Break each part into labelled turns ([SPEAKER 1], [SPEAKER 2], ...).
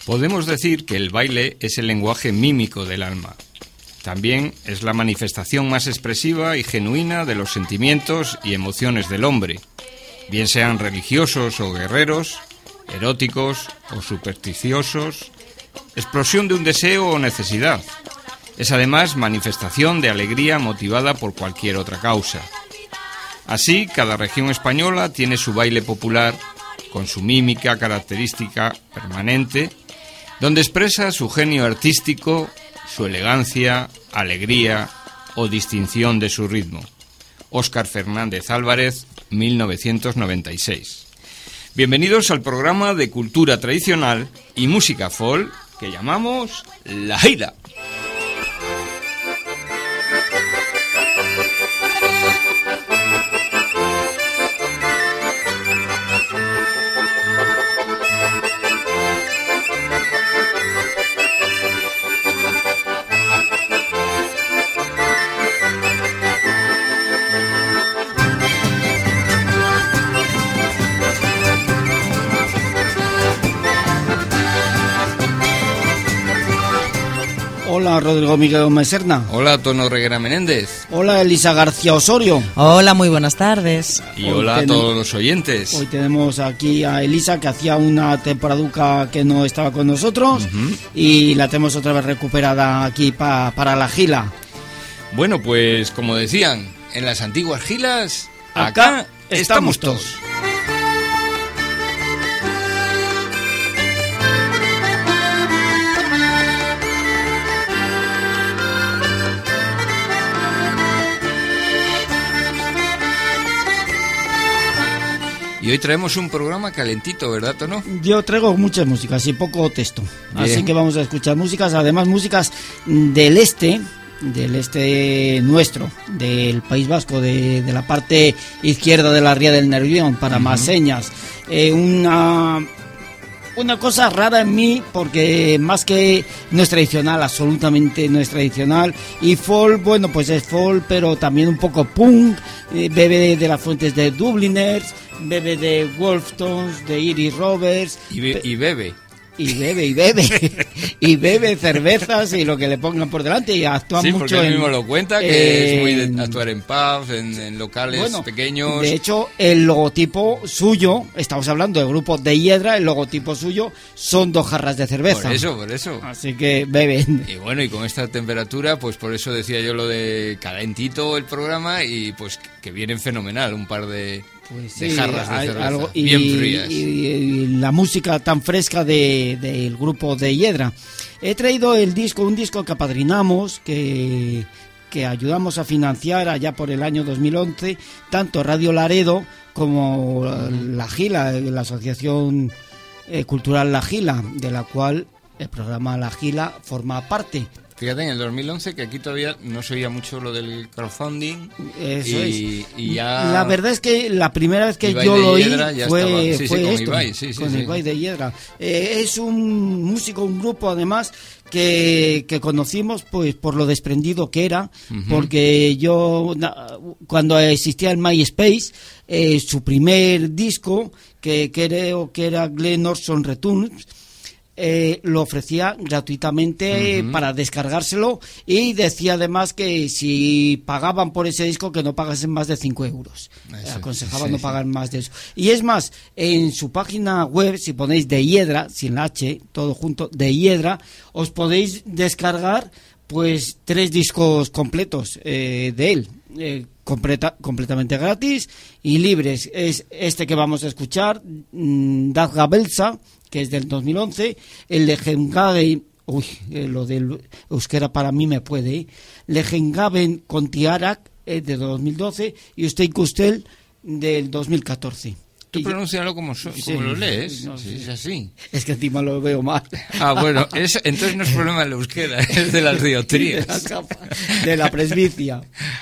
[SPEAKER 1] Podemos decir que el baile es el lenguaje mímico del alma. También es la manifestación más expresiva y genuina de los sentimientos y emociones del hombre, bien sean religiosos o guerreros, eróticos o supersticiosos, explosión de un deseo o necesidad. Es además manifestación de alegría motivada por cualquier otra causa. Así, cada región española tiene su baile popular, con su mímica característica permanente, donde expresa su genio artístico, su elegancia, alegría o distinción de su ritmo. Óscar Fernández Álvarez, 1996. Bienvenidos al programa de cultura tradicional y música folk que llamamos La Jila.
[SPEAKER 2] Hola, Rodrigo Miguel Meserna.
[SPEAKER 1] Hola, Tono Reguera Menéndez.
[SPEAKER 2] Hola, Elisa García Osorio.
[SPEAKER 3] Hola, muy buenas tardes.
[SPEAKER 1] Y hola a todos los oyentes.
[SPEAKER 2] Hoy tenemos aquí a Elisa, que hacía una temporaduca que no estaba con nosotros, y la tenemos otra vez recuperada aquí para la Jila.
[SPEAKER 1] Bueno, pues como decían, en las antiguas Jilas, acá estamos todos. Y hoy traemos un programa calentito, ¿verdad, Tono?
[SPEAKER 2] Yo traigo muchas músicas y poco texto.
[SPEAKER 1] Bien.
[SPEAKER 2] Así que vamos a escuchar músicas, además músicas del este nuestro, del País Vasco, de la parte izquierda de la Ría del Nervión, para más señas. Una cosa rara en mí, porque más que no es tradicional, absolutamente no es tradicional. Y folk, bueno, pues es folk, pero también un poco punk, bebe de las fuentes de Dubliners, bebe de Wolftones, de Iris Roberts.
[SPEAKER 1] Y bebe.
[SPEAKER 2] Y bebe cervezas y lo que le pongan por delante, y actúa mucho.
[SPEAKER 1] Sí, porque él mismo lo cuenta, que es muy de actuar en pubs, en locales pequeños.
[SPEAKER 2] De hecho, el logotipo suyo, estamos hablando del grupo de Hiedra, el logotipo suyo son 2 jarras de cerveza.
[SPEAKER 1] Por eso.
[SPEAKER 2] Así que beben.
[SPEAKER 1] Y bueno, y con esta temperatura, pues por eso decía yo lo de calentito el programa, y pues que vienen fenomenal un par de...
[SPEAKER 2] Pues
[SPEAKER 1] sí,
[SPEAKER 2] sí,
[SPEAKER 1] jarras de cerveza,
[SPEAKER 2] y,
[SPEAKER 1] bien frías.
[SPEAKER 2] Y la música tan fresca del grupo de Hiedra. He traído un disco que apadrinamos, que ayudamos a financiar allá por el año 2011, tanto Radio Laredo como La Jila, la Asociación Cultural La Jila, de la cual el programa La Jila forma parte.
[SPEAKER 1] Fíjate, en el 2011, que aquí todavía no se oía mucho lo del crowdfunding.
[SPEAKER 2] Eso
[SPEAKER 1] y ya...
[SPEAKER 2] La verdad es que la primera vez que yo lo oí fue
[SPEAKER 1] con
[SPEAKER 2] esto,
[SPEAKER 1] Ibai,
[SPEAKER 2] con Ibai de Hiedra. Es un músico, un grupo además que conocimos pues por lo desprendido que era, porque yo cuando existía el MySpace, su primer disco, que creo que era Glen Orson Returns, lo ofrecía gratuitamente para descargárselo, y decía además que si pagaban por ese disco que no pagasen más de 5 euros. Aconsejaba no pagar más de eso. Y es más, en su página web, si ponéis de Hiedra, sin la H, todo junto, de Hiedra, os podéis descargar pues 3 discos completos de él. Completamente gratis y libres. Es este que vamos a escuchar, Dazga Belsa, que es del 2011, el Legengaben, lo del euskera para mí me puede, Legengaben Kontiarak, de 2012, y Usted Kustel, del 2014.
[SPEAKER 1] Tú pronúncialo como lo lees,
[SPEAKER 2] no,
[SPEAKER 1] sí, es así.
[SPEAKER 2] Es que encima lo veo mal.
[SPEAKER 1] Bueno, entonces no es problema del euskera, es de las dioptrías.
[SPEAKER 2] De la presbicia.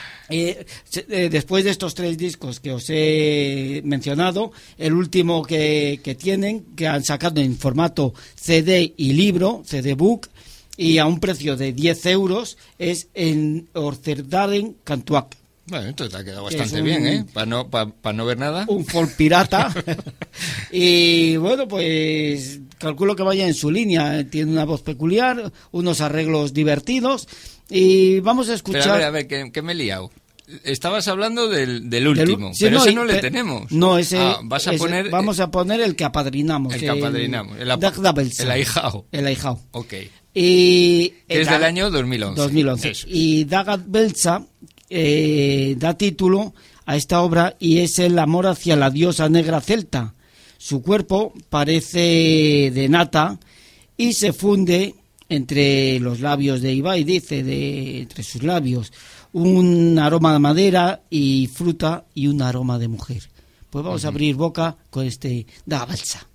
[SPEAKER 2] Después de estos 3 discos que os he mencionado, el último que tienen, que han sacado en formato CD y libro, CD-book, y a un precio de 10 euros, es en Orcerdaren Kantuak.
[SPEAKER 1] Bueno, entonces te ha quedado bastante bien, ¿eh? Para no ver nada.
[SPEAKER 2] Un folk pirata. Y bueno, pues calculo que vaya en su línea. Tiene una voz peculiar, unos arreglos divertidos. Y vamos a escuchar...
[SPEAKER 1] Pero a ver, que me he liado. Estabas hablando del último,
[SPEAKER 2] sí,
[SPEAKER 1] pero
[SPEAKER 2] no,
[SPEAKER 1] ese no le tenemos.
[SPEAKER 2] No, ese...
[SPEAKER 1] Vamos
[SPEAKER 2] a poner el que apadrinamos.
[SPEAKER 1] El que apadrinamos. El ahijao.
[SPEAKER 2] El ahijao.
[SPEAKER 1] Ok.
[SPEAKER 2] Y...
[SPEAKER 1] Es del año 2011.
[SPEAKER 2] 2011. Y Dagat Belza da título a esta obra y es el amor hacia la diosa negra celta. Su cuerpo parece de nata y se funde entre los labios de Ibai, dice, entre sus labios, un aroma de madera y fruta y un aroma de mujer. Pues vamos a abrir boca con este Dagat Belza.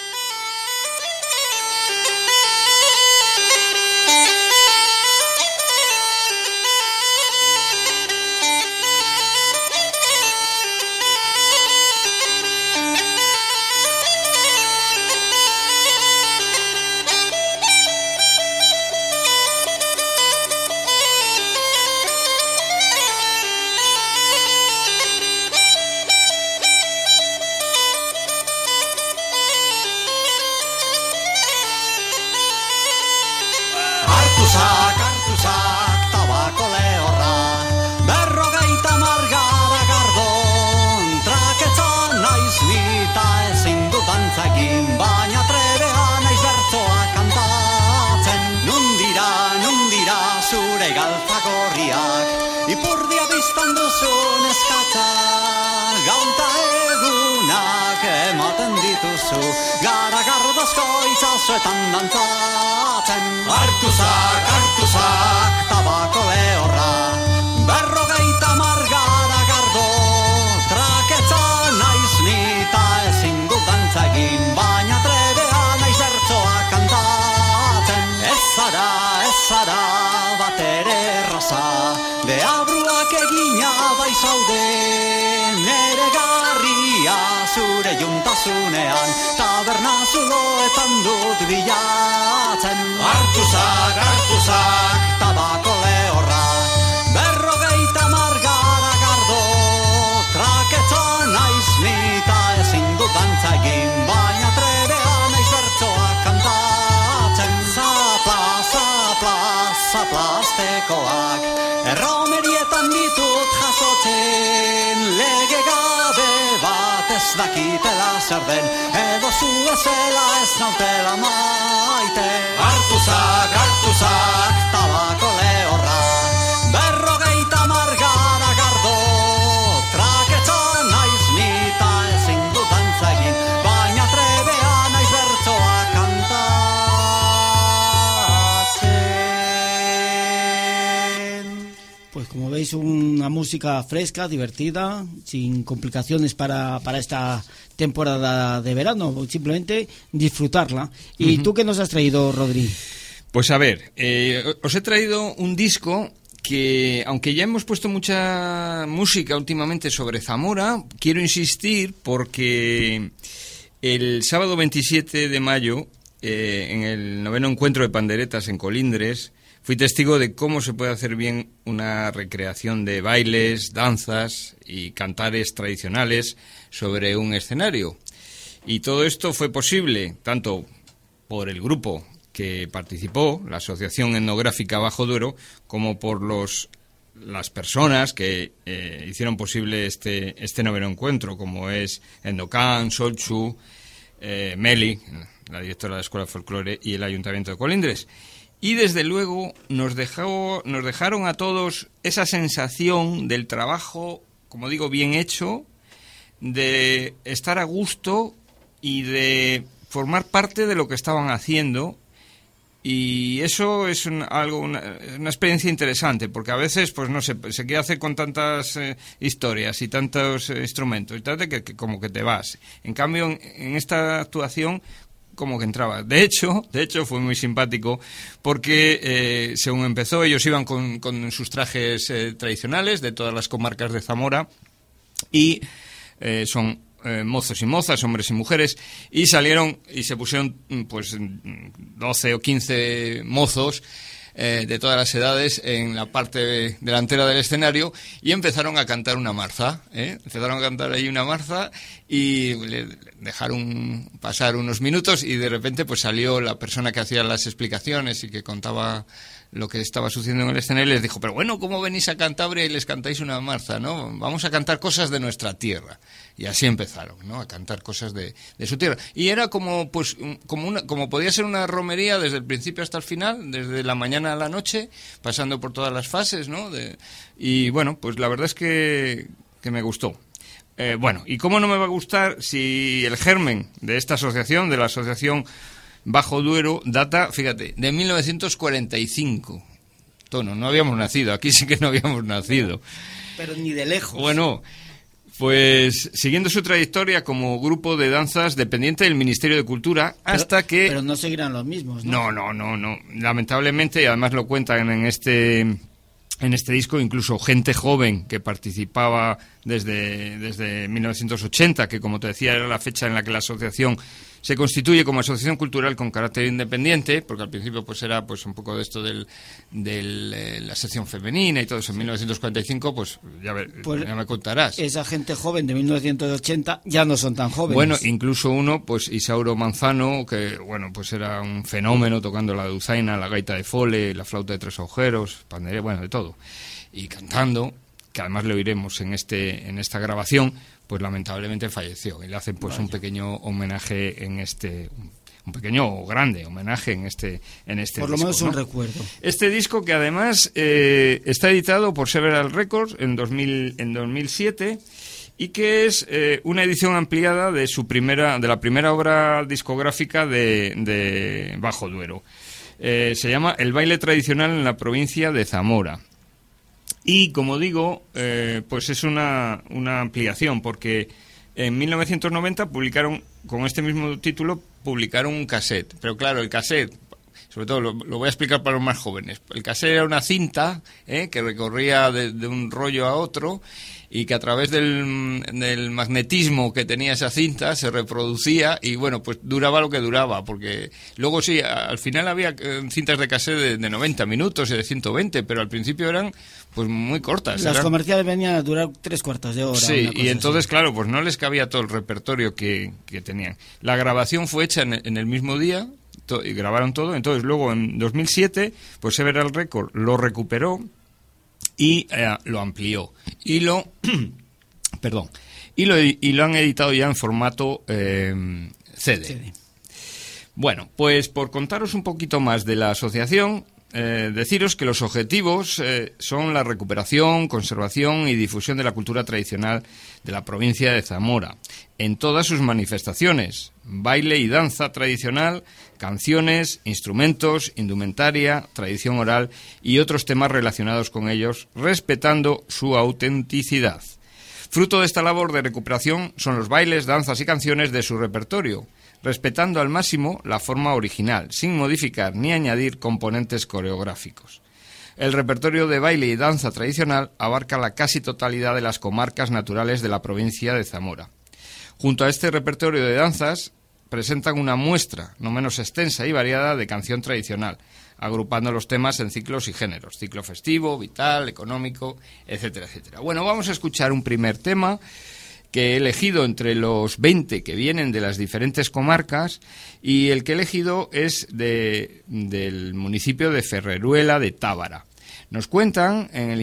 [SPEAKER 4] Artusak, tabako lehorra, berrogeita margara gardon, traketza naiz nita ezin dut dantza egin, baina trebea naiz bertsoa kantatzen. Nundira zure galtzagorriak, ipurdia biztan duzun eskatza, gaunta egunak ematen dituzu, garagardozko itzazuetan dantzatzen. Artusak, tabako lehorra, berrogeita margara gardo, traketza naiz nita ezin dut dantza egin, baina trebea naiz bertsoa kantatzen. Ez zara batere erraza, deabruak egina bai zaude, nere garria zure juntasunean, taberna zuloetan dut bilatzen. Artusak, tabako lehorra, berrogeita margara gardo, traketza naiz nita ezin dut dantza egin, baina trebea naiz bertsoa kantatzen. Zaplaztekoak, erromerietan ditut jasotzen, lege gabe bat ez dakitela zer den, edo zu ezela ez nautela maite. Artusak, tabako lehorra, berrogeita margara gardo, traketza naiz nita ezin dut dantza egin, baina trebea naiz bertsoa kantatzen.
[SPEAKER 2] Pues como veis, una música fresca, divertida, sin complicaciones para esta temporada de verano, simplemente disfrutarla. ¿Y tú qué nos has traído, Rodri?
[SPEAKER 1] Pues a ver, os he traído un disco que, aunque ya hemos puesto mucha música últimamente sobre Zamora, quiero insistir porque el sábado 27 de mayo, en el 9º encuentro de panderetas en Colindres, fui testigo de cómo se puede hacer bien una recreación de bailes, danzas y cantares tradicionales sobre un escenario. Y todo esto fue posible tanto por el grupo que participó, la Asociación Etnográfica Bajo Duero, como por las personas que hicieron posible este 9º encuentro, como es Endocan, Solchu, Meli, la directora de la Escuela de Folclore, y el Ayuntamiento de Colindres. Y desde luego nos dejaron a todos esa sensación del trabajo, como digo, bien hecho, de estar a gusto y de formar parte de lo que estaban haciendo. Y eso es una experiencia interesante, porque a veces, pues no sé, se quiere hacer con tantas historias y tantos instrumentos, y tal, que como que te vas. En cambio, en esta actuación, como que entraba. De hecho fue muy simpático porque según empezó, ellos iban con sus trajes tradicionales de todas las comarcas de Zamora y son mozos y mozas, hombres y mujeres, y salieron y se pusieron pues 12 o 15 mozos de todas las edades en la parte delantera del escenario y empezaron a cantar una marza, empezaron a cantar ahí una marza y le dejaron pasar unos minutos y de repente pues salió la persona que hacía las explicaciones y que contaba lo que estaba sucediendo en el escenario y les dijo, pero bueno, ¿cómo venís a Cantabria y les cantáis una marza, no? Vamos a cantar cosas de nuestra tierra. Y así empezaron, ¿no? A cantar cosas de su tierra. Y era como podía ser una romería desde el principio hasta el final, desde la mañana a la noche, pasando por todas las fases, ¿no? Y bueno, pues la verdad es que me gustó. Bueno, ¿y cómo no me va a gustar si el germen de esta asociación, de la asociación Bajo Duero, data, fíjate, de 1945. Tono, no habíamos nacido, aquí sí que no habíamos nacido.
[SPEAKER 2] Pero ni de lejos.
[SPEAKER 1] Bueno, pues siguiendo su trayectoria como grupo de danzas dependiente del Ministerio de Cultura, hasta que...
[SPEAKER 2] Pero no seguirán los mismos, ¿no?
[SPEAKER 1] No. Lamentablemente, y además lo cuentan en este disco, incluso gente joven que participaba desde 1980, que como te decía era la fecha en la que la asociación se constituye como asociación cultural con carácter independiente, porque al principio pues era pues un poco de esto de la sección femenina y todo eso. En 1945 pues ya me contarás.
[SPEAKER 2] Esa gente joven de 1980 ya no son tan jóvenes.
[SPEAKER 1] Bueno, incluso uno, pues Isauro Manzano, que bueno, pues era un fenómeno tocando la dulzaina, la gaita de fole, la flauta de tres agujeros, pandereta, bueno, de todo. Y cantando, que además lo oiremos en esta grabación, pues lamentablemente falleció. Y le hacen pues un pequeño homenaje un pequeño o grande homenaje en este
[SPEAKER 2] por
[SPEAKER 1] disco,
[SPEAKER 2] lo menos
[SPEAKER 1] ¿no?
[SPEAKER 2] un recuerdo.
[SPEAKER 1] Este disco que además está editado por Several Records en 2007 y que es una edición ampliada de la primera obra discográfica de Bajo Duero. Se llama El baile tradicional en la provincia de Zamora. Y, como digo, pues es una ampliación, porque en 1990 publicaron, con este mismo título, un cassette. Pero claro, el cassette, sobre todo lo voy a explicar para los más jóvenes. El cassette era una cinta que recorría de un rollo a otro y que a través del magnetismo que tenía esa cinta se reproducía y bueno, pues duraba lo que duraba, porque luego sí, al final había cintas de cassette de 90 minutos y de 120, pero al principio eran pues muy cortas.
[SPEAKER 2] Las comerciales venían a durar 3/4 de hora.
[SPEAKER 1] Sí, y entonces, claro, pues no les cabía todo el repertorio que tenían. La grabación fue hecha en el mismo día y grabaron todo, entonces luego en 2007, pues Several Records lo recuperó y lo amplió y lo han editado ya en formato CD. Bueno, pues por contaros un poquito más de la asociación, deciros que los objetivos son la recuperación, conservación y difusión de la cultura tradicional de la provincia de Zamora en todas sus manifestaciones: baile y danza tradicional, canciones, instrumentos, indumentaria, tradición oral y otros temas relacionados con ellos, respetando su autenticidad. Fruto de esta labor de recuperación son los bailes, danzas y canciones de su repertorio, respetando al máximo la forma original, sin modificar ni añadir componentes coreográficos. El repertorio de baile y danza tradicional abarca la casi totalidad de las comarcas naturales de la provincia de Zamora. Junto a este repertorio de danzas, presentan una muestra no menos extensa y variada de canción tradicional, agrupando los temas en ciclos y géneros: ciclo festivo, vital, económico, etcétera, etcétera. Bueno, vamos a escuchar un primer tema que he elegido entre los 20 que vienen de las diferentes comarcas, y el que he elegido es del municipio de Ferreruela de Tábara. Nos cuentan en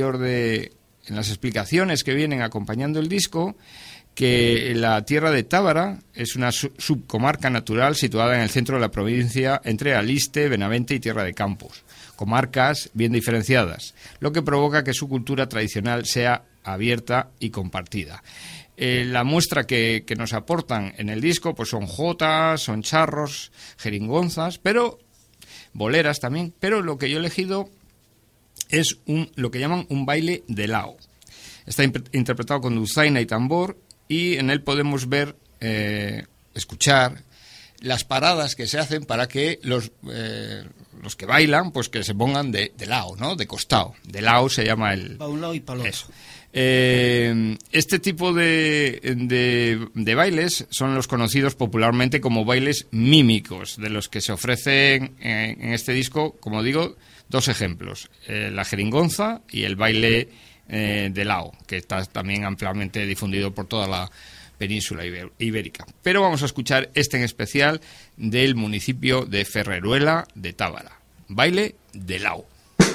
[SPEAKER 1] las explicaciones que vienen acompañando el disco, que la tierra de Tábara es una subcomarca natural situada en el centro de la provincia, entre Aliste, Benavente y Tierra de Campos. Comarcas bien diferenciadas, lo que provoca que su cultura tradicional sea abierta y compartida. La muestra que nos aportan en el disco pues son jotas, son charros, jeringonzas, pero boleras también, pero lo que yo he elegido es lo que llaman un baile de lao. Está interpretado con dulzaina y tambor, y en él podemos ver, escuchar las paradas que se hacen para que los que bailan, pues que se pongan de lado, ¿no? De costado. De lado se llama el...
[SPEAKER 2] Para un lado y para el otro.
[SPEAKER 1] Eso. Este tipo de bailes son los conocidos popularmente como bailes mímicos, de los que se ofrecen en este disco, como digo, Dos ejemplos, la jeringonza y el baile de Lao, que está también ampliamente difundido por toda la península ibérica. Pero vamos a escuchar este en especial del municipio de Ferreruela de Tábara, baile de Lao.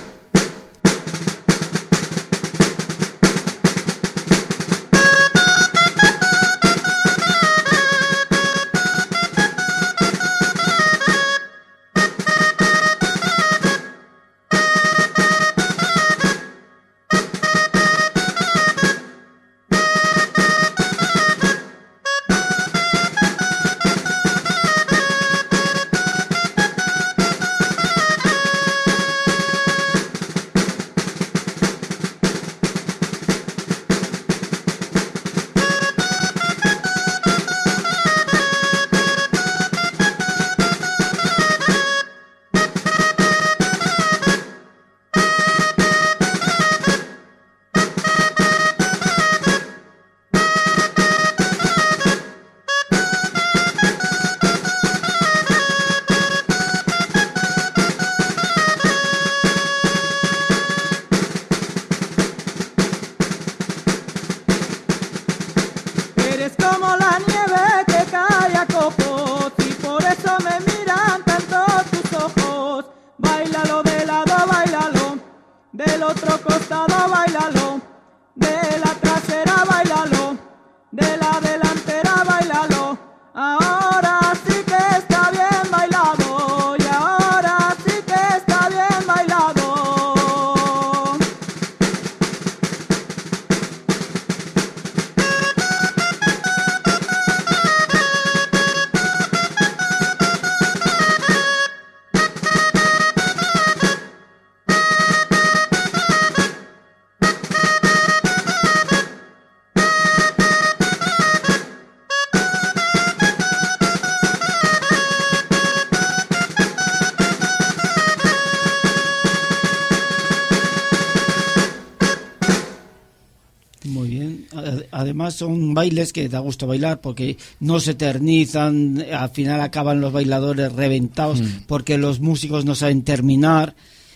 [SPEAKER 2] Además son bailes que da gusto bailar porque no se eternizan, al final acaban los bailadores reventados porque los músicos no saben terminar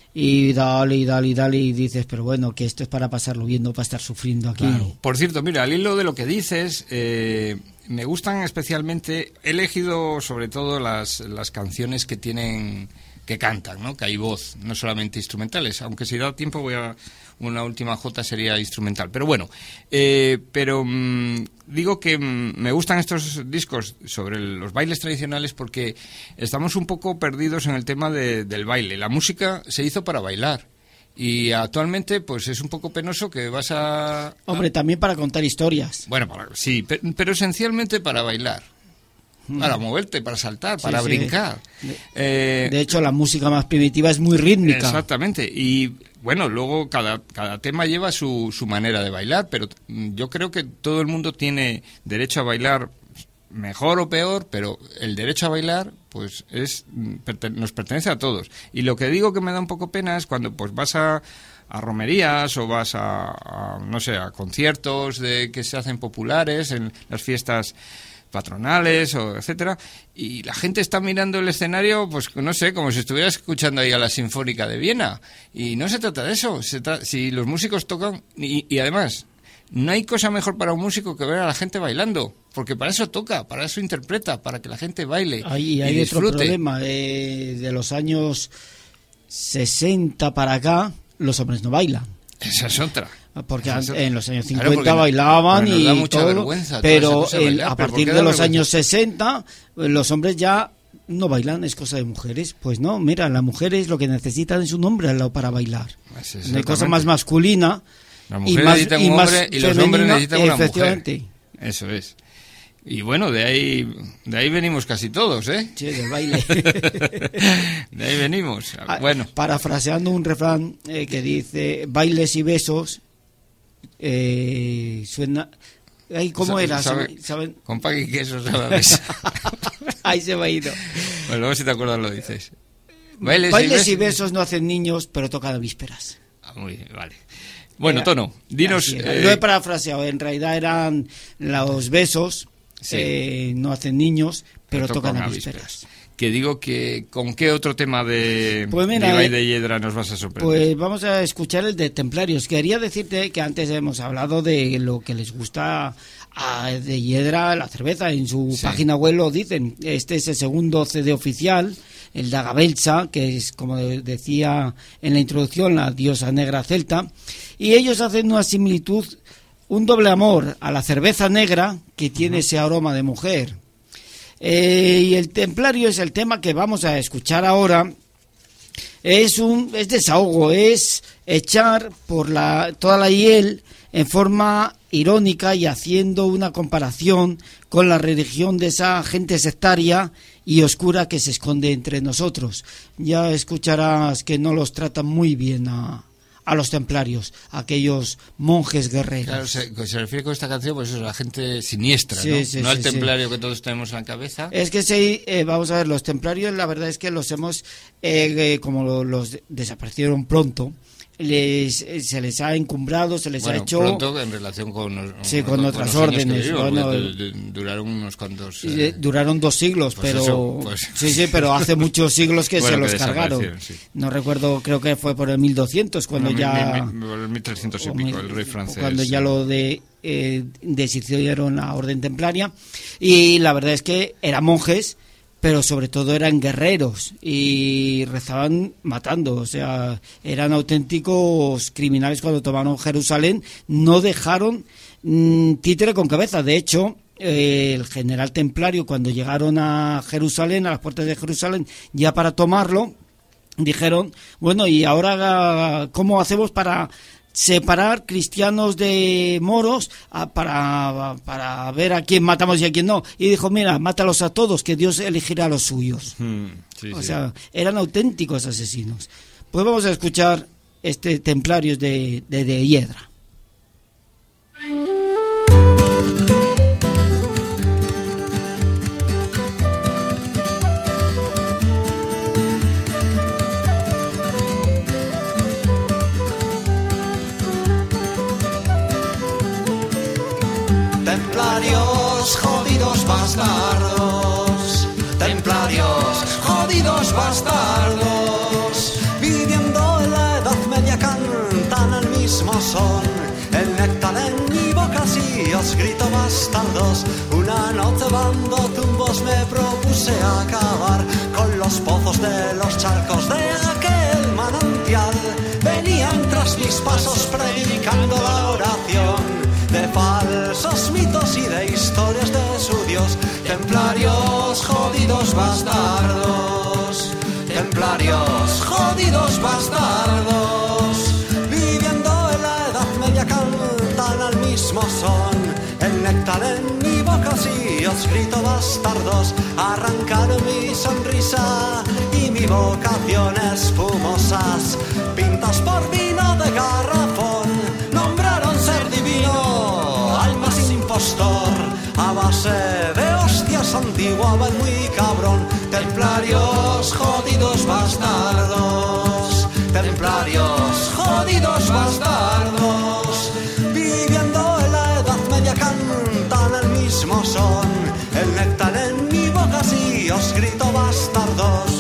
[SPEAKER 2] y dale y dices, pero bueno, que esto es para pasarlo bien, no para estar sufriendo aquí.
[SPEAKER 1] Claro. Por cierto, mira, al hilo de lo que dices, me gustan especialmente, he elegido sobre todo las canciones que tienen, que cantan, ¿no? Que hay voz, no solamente instrumentales, aunque si da tiempo una última jota sería instrumental, pero bueno, digo que me gustan estos discos sobre los bailes tradicionales porque estamos un poco perdidos en el tema del baile. La música se hizo para bailar y actualmente pues es un poco penoso que vas a...
[SPEAKER 2] Hombre, también para contar historias.
[SPEAKER 1] Bueno, sí, pero esencialmente para bailar. Para moverte, para saltar, para brincar.
[SPEAKER 2] De hecho, la música más primitiva es muy rítmica.
[SPEAKER 1] Exactamente. Y bueno, luego cada tema lleva su manera de bailar, pero yo creo que todo el mundo tiene derecho a bailar, mejor o peor, pero el derecho a bailar pues nos pertenece a todos. Y lo que digo que me da un poco pena es cuando pues vas a romerías o vas a no sé, a conciertos que se hacen populares en las fiestas patronales o etcétera, y la gente está mirando el escenario, pues no sé, como si estuviera escuchando ahí a la Sinfónica de Viena, y no se trata de eso, si los músicos tocan, y además, no hay cosa mejor para un músico que ver a la gente bailando, porque para eso toca, para eso interpreta, para que la gente baile y
[SPEAKER 2] hay
[SPEAKER 1] disfrute.
[SPEAKER 2] Otro problema, de los años 60 para acá, los hombres no bailan.
[SPEAKER 1] Esa es otra.
[SPEAKER 2] Porque en los años 50 bailaban y todo, pero a partir de los años 60 los hombres ya no bailan, es cosa de mujeres. Pues no, mira, las mujeres lo que necesitan es un hombre al lado para bailar. No hay cosa más masculina y más
[SPEAKER 1] y los hombres necesitan una
[SPEAKER 2] efectivamente.
[SPEAKER 1] Mujer. Eso es. Y bueno, de ahí venimos casi todos, ¿eh?
[SPEAKER 2] Sí, del baile.
[SPEAKER 1] De ahí venimos. Bueno,
[SPEAKER 2] parafraseando un refrán que dice bailes y besos, suena... Ay, ¿cómo era?
[SPEAKER 1] ¿Saben? Con pan y queso sabes.
[SPEAKER 2] Ahí se me ha ido.
[SPEAKER 1] Bueno, luego si te acuerdas lo dices.
[SPEAKER 2] Bailes y besos no hacen niños, pero tocan a vísperas.
[SPEAKER 1] Muy bien, vale. Bueno, Tono, dinos...
[SPEAKER 2] Lo he parafraseado, en realidad eran los besos, no hacen niños, pero tocan a vísperas.
[SPEAKER 1] que digo que ¿con qué otro tema de
[SPEAKER 2] Pues mira,
[SPEAKER 1] Ibai de Hiedra nos vas a sorprender?
[SPEAKER 2] Pues vamos a escuchar el de Templarios. Quería decirte que antes hemos hablado de lo que les gusta de Hiedra, la cerveza. En su página web lo dicen. Este es el segundo CD oficial, el de Agabelsa, que es, como decía en la introducción, la diosa negra celta. Y ellos hacen una similitud, un doble amor a la cerveza negra, que tiene ese aroma de mujer. Y el Templario es el tema que vamos a escuchar ahora. Es desahogo, es echar por toda la hiel en forma irónica y haciendo una comparación con la religión de esa gente sectaria y oscura que se esconde entre nosotros. Ya escucharás que no los tratan muy bien a los templarios, a aquellos monjes guerreros.
[SPEAKER 1] Claro, se refiere con esta canción, pues eso, la gente siniestra,
[SPEAKER 2] sí,
[SPEAKER 1] ¿no?
[SPEAKER 2] Sí,
[SPEAKER 1] no
[SPEAKER 2] sí,
[SPEAKER 1] al templario que todos tenemos en la cabeza.
[SPEAKER 2] Es que vamos a ver, los templarios, la verdad es que los hemos, como los desaparecieron pronto, se les ha encumbrado, se les ha hecho
[SPEAKER 1] pronto en relación con
[SPEAKER 2] otras órdenes.
[SPEAKER 1] Duraron unos cuantos
[SPEAKER 2] duraron 2 siglos,
[SPEAKER 1] pues
[SPEAKER 2] pero
[SPEAKER 1] sí,
[SPEAKER 2] pero hace muchos siglos que se los cargaron.
[SPEAKER 1] Sí.
[SPEAKER 2] No recuerdo, creo que fue por el 1200 cuando ya
[SPEAKER 1] por el 1300 y pico, el rey francés,
[SPEAKER 2] cuando ya lo deshicieron la orden templaria. Y la verdad es que eran monjes, pero sobre todo eran guerreros y rezaban matando, o sea, eran auténticos criminales. Cuando tomaron Jerusalén no dejaron títere con cabeza. De hecho, el general templario, cuando llegaron a Jerusalén, a las puertas de Jerusalén, ya para tomarlo, dijeron, bueno, ¿y ahora cómo hacemos para separar cristianos de moros para ver a quién matamos y a quién no? Y dijo, mira, mátalos a todos, que Dios elegirá a los suyos. O sea, eran auténticos asesinos. Pues vamos a escuchar este Templarios de Hiedra.
[SPEAKER 4] Templarios, jodidos bastardos. Templarios, jodidos bastardos. Viviendo en la Edad Media cantan el mismo son. El néctar en mi boca sí os grito bastardos. Una noche dando tumbos me propuse acabar con los pozos de los charcos de aquel manantial. Venían tras mis pasos predicando la oración de falsos mitos y de historias de su Dios. Templarios, jodidos bastardos. Templarios, jodidos bastardos. Viviendo en la Edad Media cantan al mismo son. El néctar en mi boca sí os grito bastardos. Arrancar mi sonrisa y mi vocación espumosas. Pintas por vino de garrafón. Nombraron ser divino al más impostor. A base de hostias antiguaban muy cabrón. Templarios, jodidos bastardos. Templarios, jodidos bastardos. Viviendo en la Edad Media cantan el mismo son. El néctar en mi boca sí os grito bastardos.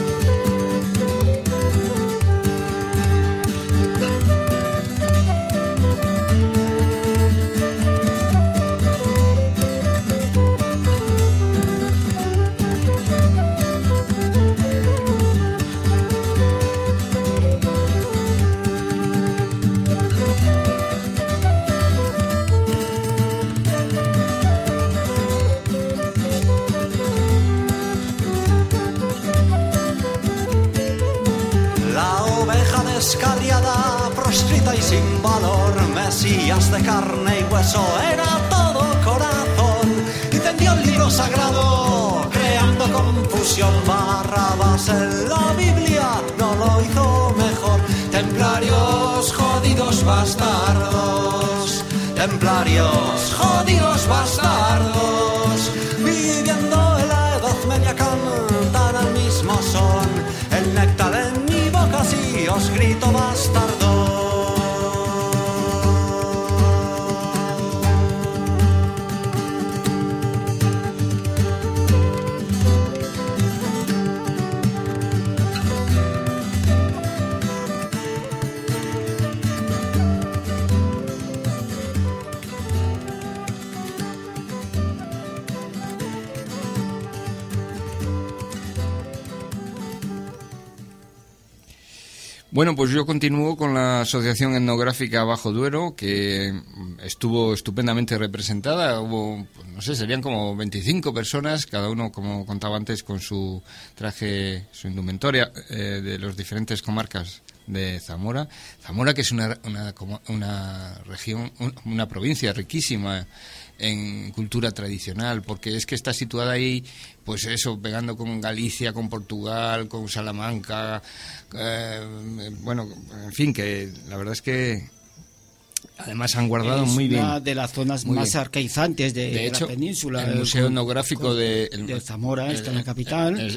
[SPEAKER 4] Descarriada, prostrita y sin valor, mesías de carne y hueso, era todo corazón. Y tendió el libro sagrado, creando confusión. Barrabás en la Biblia no lo hizo mejor. Templarios, jodidos bastardos. Templarios, jodidos bastardos. Viviendo en la Edad Media cantan al mismo son. El néctar en mi boca sí os grito bastardos.
[SPEAKER 1] Bueno, pues yo continúo con la Asociación Etnográfica Bajo Duero, que estuvo estupendamente representada. Hubo, pues, no sé, serían como 25 personas, cada uno, como contaba antes, con su traje, su indumentaria, de las diferentes comarcas de Zamora. Zamora, que es una región, una provincia riquísima en cultura tradicional, porque es que está situada ahí, pues eso, pegando con Galicia, con Portugal, con Salamanca, bueno, en fin, que la verdad es que además han guardado muy bien.
[SPEAKER 2] Es una de las zonas
[SPEAKER 1] muy
[SPEAKER 2] más
[SPEAKER 1] bien.
[SPEAKER 2] arcaizantes de
[SPEAKER 1] hecho,
[SPEAKER 2] la península.
[SPEAKER 1] El Museo Etnográfico de
[SPEAKER 2] Zamora está en la capital.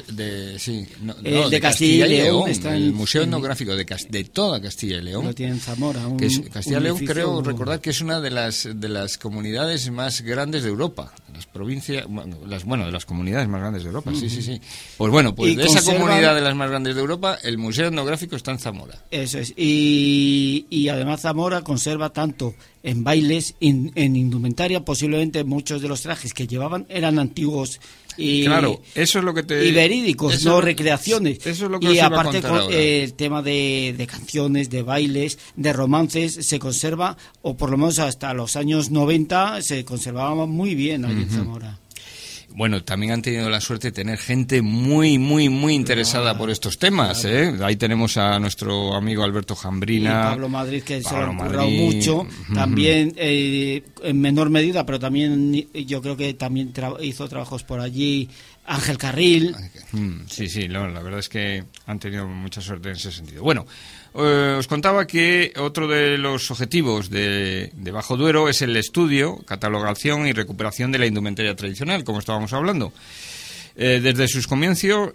[SPEAKER 1] De
[SPEAKER 2] Castilla y León está
[SPEAKER 1] el Museo Etnográfico de toda Castilla y León.
[SPEAKER 2] Lo tiene en Zamora.
[SPEAKER 1] Que es, Castilla y León, creo recordar que es una de las comunidades más grandes de Europa. Las provincias, de las comunidades más grandes de Europa. Sí. Pues bueno, pues de esa comunidad de las más grandes de Europa, el Museo Etnográfico está en Zamora.
[SPEAKER 2] Eso es. Y además Zamora conserva tanto en bailes, en indumentaria, posiblemente muchos de los trajes que llevaban eran antiguos y,
[SPEAKER 1] claro, eso es lo que
[SPEAKER 2] y verídicos, no recreaciones.
[SPEAKER 1] Eso es lo que
[SPEAKER 2] y
[SPEAKER 1] os iba
[SPEAKER 2] aparte
[SPEAKER 1] a contar ahora.
[SPEAKER 2] El tema de canciones, de bailes, de romances se conserva, o por lo menos hasta los años 90 se conservaba muy bien allí en Zamora.
[SPEAKER 1] Bueno, también han tenido la suerte de tener gente muy interesada por estos temas, ¿eh? Ahí tenemos a nuestro amigo Alberto Jambrina.
[SPEAKER 2] Y Pablo Madrid, que se lo han currado mucho. También, en menor medida, pero también yo creo que también hizo trabajos por allí Ángel Carril.
[SPEAKER 1] Sí, la verdad es que han tenido mucha suerte en ese sentido. Bueno, os contaba que otro de los objetivos de Bajo Duero es el estudio, catalogación y recuperación de la indumentaria tradicional, como estábamos hablando. Desde sus comienzos,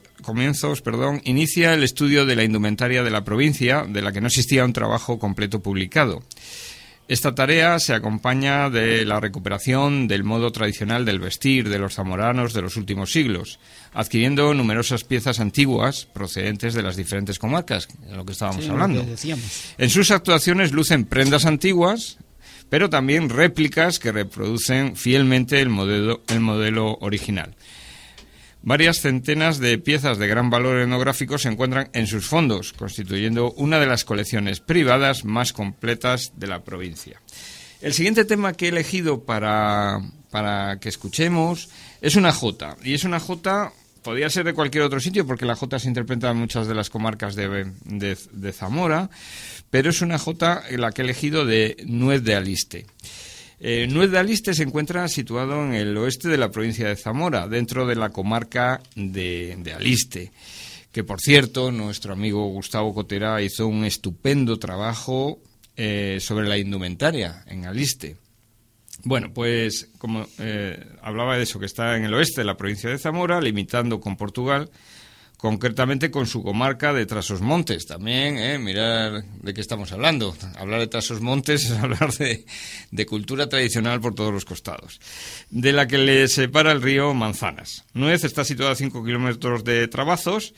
[SPEAKER 1] inicia el estudio de la indumentaria de la provincia, de la que no existía un trabajo completo publicado. Esta tarea se acompaña de la recuperación del modo tradicional del vestir de los zamoranos de los últimos siglos, adquiriendo numerosas piezas antiguas procedentes de las diferentes comarcas, de lo que estábamos hablando. En sus actuaciones lucen prendas antiguas, pero también réplicas que reproducen fielmente el modelo original. Varias centenas de piezas de gran valor etnográfico se encuentran en sus fondos, constituyendo una de las colecciones privadas más completas de la provincia. El siguiente tema que he elegido para que escuchemos es una jota, y es una jota, podría ser de cualquier otro sitio, porque la jota se interpreta en muchas de las comarcas de Zamora, pero es una jota la que he elegido de Nuez de Aliste. Nuez de Aliste se encuentra situado en el oeste de la provincia de Zamora, dentro de la comarca de Aliste, que por cierto nuestro amigo Gustavo Cotera hizo un estupendo trabajo sobre la indumentaria en Aliste. Bueno, pues como hablaba de eso, que está en el oeste de la provincia de Zamora, limitando con Portugal, concretamente con su comarca de Trasosmontes. También, mirar de qué estamos hablando. Hablar de Trasosmontes es hablar de cultura tradicional por todos los costados, de la que le separa el río Manzanas. Nuez está situada a 5 kilómetros de Trabazos,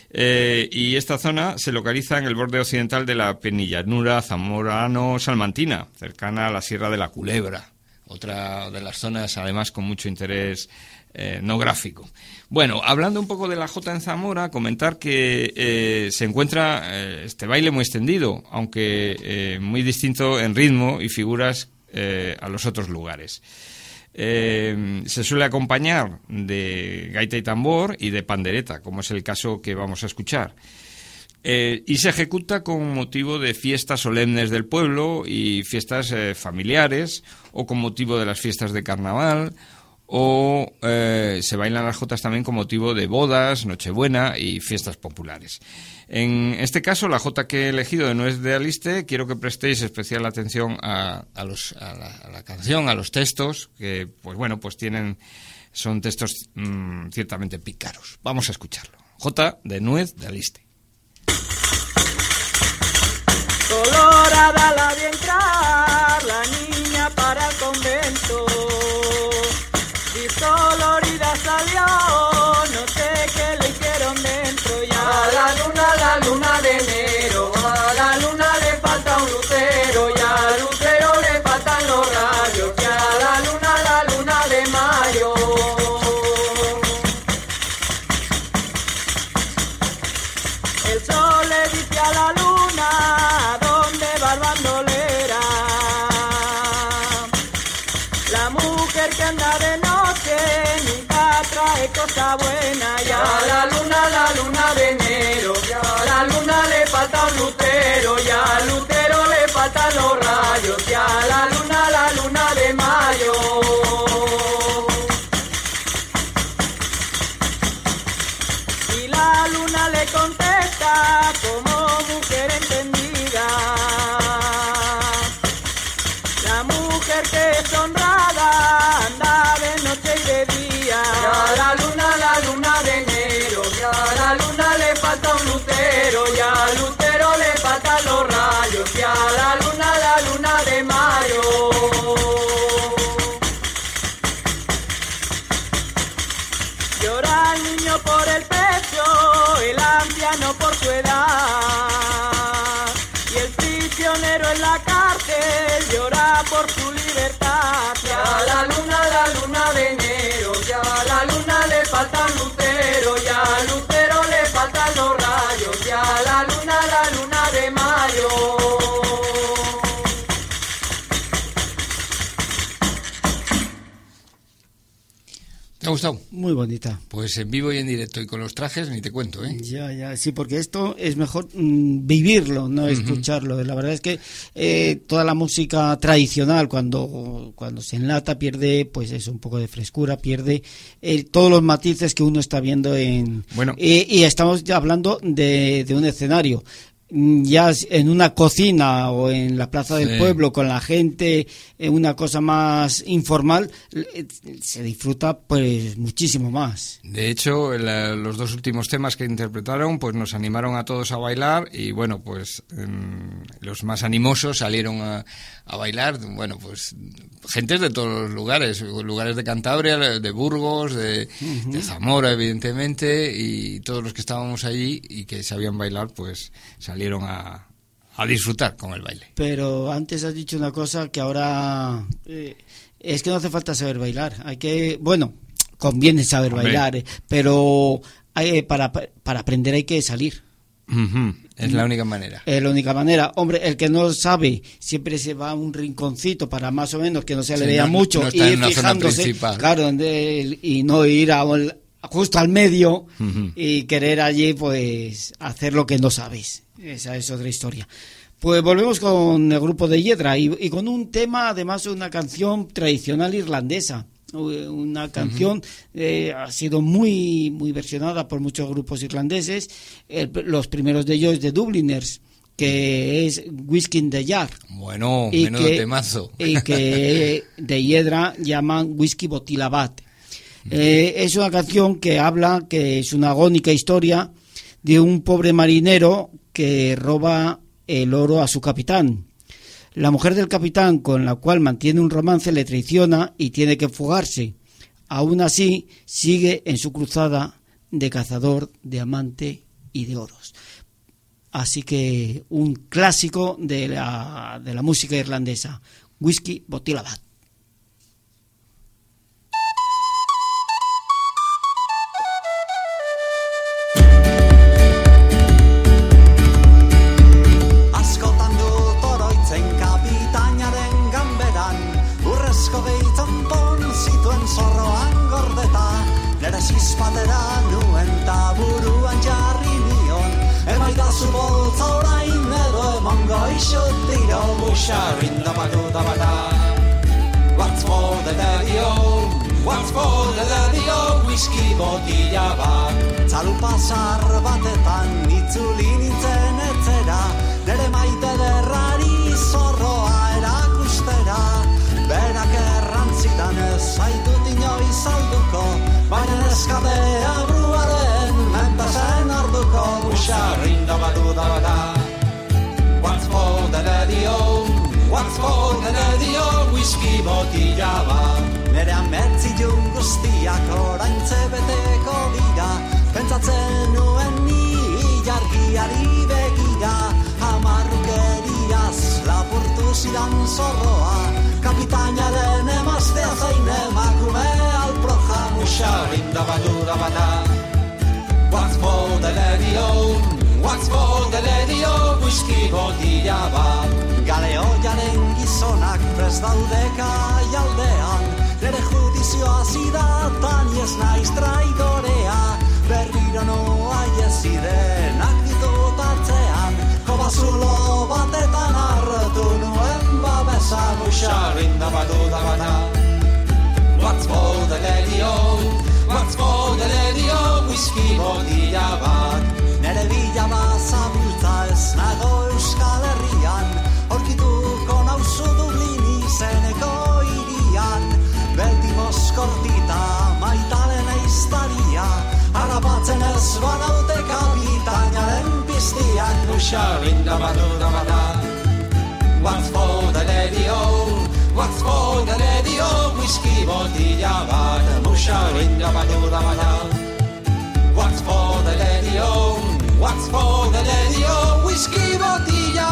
[SPEAKER 1] y esta zona se localiza en el borde occidental de la penillanura zamorano-salmantina, cercana a la Sierra de la Culebra, otra de las zonas además con mucho interés etnográfico. Bueno, hablando un poco de la jota en Zamora, comentar que se encuentra este baile muy extendido, aunque muy distinto en ritmo y figuras a los otros lugares. Se suele acompañar de gaita y tambor y de pandereta, como es el caso que vamos a escuchar. Y se ejecuta con motivo de fiestas solemnes del pueblo y fiestas familiares, o con motivo de las fiestas de carnaval, o se bailan las jotas también con motivo de bodas, Nochebuena y fiestas populares. En este caso, la jota que he elegido de Nuez de Aliste, quiero que prestéis especial atención a la canción, a los textos, que son textos ciertamente pícaros. Vamos a escucharlo. Jota de Nuez de Aliste.
[SPEAKER 5] Colorada la vi entrar, la niña para el convento. Dolorida salió, no sé qué le hicieron dentro. Y a la luna de enero, a la luna le falta un lucero, y al lucero le faltan los rayos, y a la luna de mayo. El sol le dice a la luna, La mujer que anda de noche nunca trae cosa buena. Y a la luna de enero, y a la luna le falta un lutero, y al lutero le faltan los rayos, y a la luna de mayo. Y la luna le contesta como mujer entendida. La mujer que es honrada anda de noche y de día. Y a la luna de enero, y a la luna le falta un lutero, y al lutero le faltan los rayos, y a la luna de mayo. Llora el niño por el pecho, el anciano por su edad, y el prisionero en la cárcel llora por su libertad. Y a la luna de enero, y a la luna le falta un lutero, y al lutero le faltan los rayos, y a la luna de mayo.
[SPEAKER 1] ¿Te ha gustado?
[SPEAKER 2] Muy bonita.
[SPEAKER 1] Pues en vivo y en directo y con los trajes ni te cuento, ¿eh?
[SPEAKER 2] Ya, sí, porque esto es mejor vivirlo, no escucharlo. La verdad es que toda la música tradicional, cuando se enlata, pierde, pues eso, un poco de frescura, pierde todos los matices que uno está viendo en...
[SPEAKER 1] Bueno.
[SPEAKER 2] Y estamos ya hablando de un escenario. Ya en una cocina o en la plaza del pueblo con la gente, una cosa más informal, se disfruta pues muchísimo más.
[SPEAKER 1] De hecho, los dos últimos temas que interpretaron pues nos animaron a todos a bailar y bueno, pues los más animosos salieron a bailar, bueno, pues gentes de todos los lugares de Cantabria, de Burgos, de Zamora evidentemente, y todos los que estábamos allí y que sabían bailar pues salieron a disfrutar con el baile. Pero
[SPEAKER 2] antes has dicho una cosa que ahora es que no hace falta saber bailar, hay que, bueno, conviene saber bailar, pero para aprender hay que salir.
[SPEAKER 1] Es la única manera.
[SPEAKER 2] Es la única manera. Hombre, el que no sabe siempre se va a un rinconcito para más o menos que no se le vea mucho
[SPEAKER 1] no
[SPEAKER 2] y ir fijándose, claro, y no ir justo al medio y querer allí pues hacer lo que no sabes. Esa es otra historia. Pues volvemos con el grupo de Hiedra y con un tema, además una canción tradicional irlandesa. Una canción ha sido muy muy versionada por muchos grupos irlandeses. Los primeros de ellos de Dubliners, que es Whiskey in the Jar.
[SPEAKER 1] Bueno, menudo temazo.
[SPEAKER 2] Y que de Hiedra llaman Whisky Botilabat. Es una canción que habla, que es una agónica historia de un pobre marinero que roba el oro a su capitán. La mujer del capitán, con la cual mantiene un romance, le traiciona y tiene que fugarse. Aún así, sigue en su cruzada de cazador de amante y de oros. Así que un clásico de la música irlandesa, Whisky Botilabat.
[SPEAKER 4] Zizpadera nuen ta buruan jarri nion Emaidazu boltza orain edo emango isut dira Buxarrin da bada What's for the daddy-o, what's for the daddy-o Whisky botila bat Txalupa zar batetan itzuli nintzen etzera Nere maite derrari zorroa erakustera Berak errantzitan ez zaitut inoiz alduko Baina eskabea bruaren menpasen orduko Buxarrin da bada What's for the daddy-o, what's for the daddy-o Whisky botila bat Nere ametzilun guztiak oraintze beteko dira Pentsatzen nuen ni jargiari begira Hamarrukeriaz lapurtu zidan zorroa Kapitainaren emaztea zain emakume alproja Buxarrin da bada What's for the daddy-o, what's for the daddy-o Whisky botila bat Galeoiaren gizonak prest daude kaialdean ilusioa zidatan ez naiz traidorea, berriro noa jezirenak ditut hartzean, kobazulo batetan hartu nuen babesa, muxarin da badu da bada. What's for the lady-o, whisky botila bat. Nere bila bazabiltza ez nago Euskal Herrian, aurkituko nauzu Dublin izeneko hirian. Beti moskortita maitalen eiztaria, harrapatzen ez banaute kapitainaren piztian. Muxarin da badu da bada. What's for the lady-o, whisky botila bat, muxarin da badu da bada. What's for the lady-o, whisky botila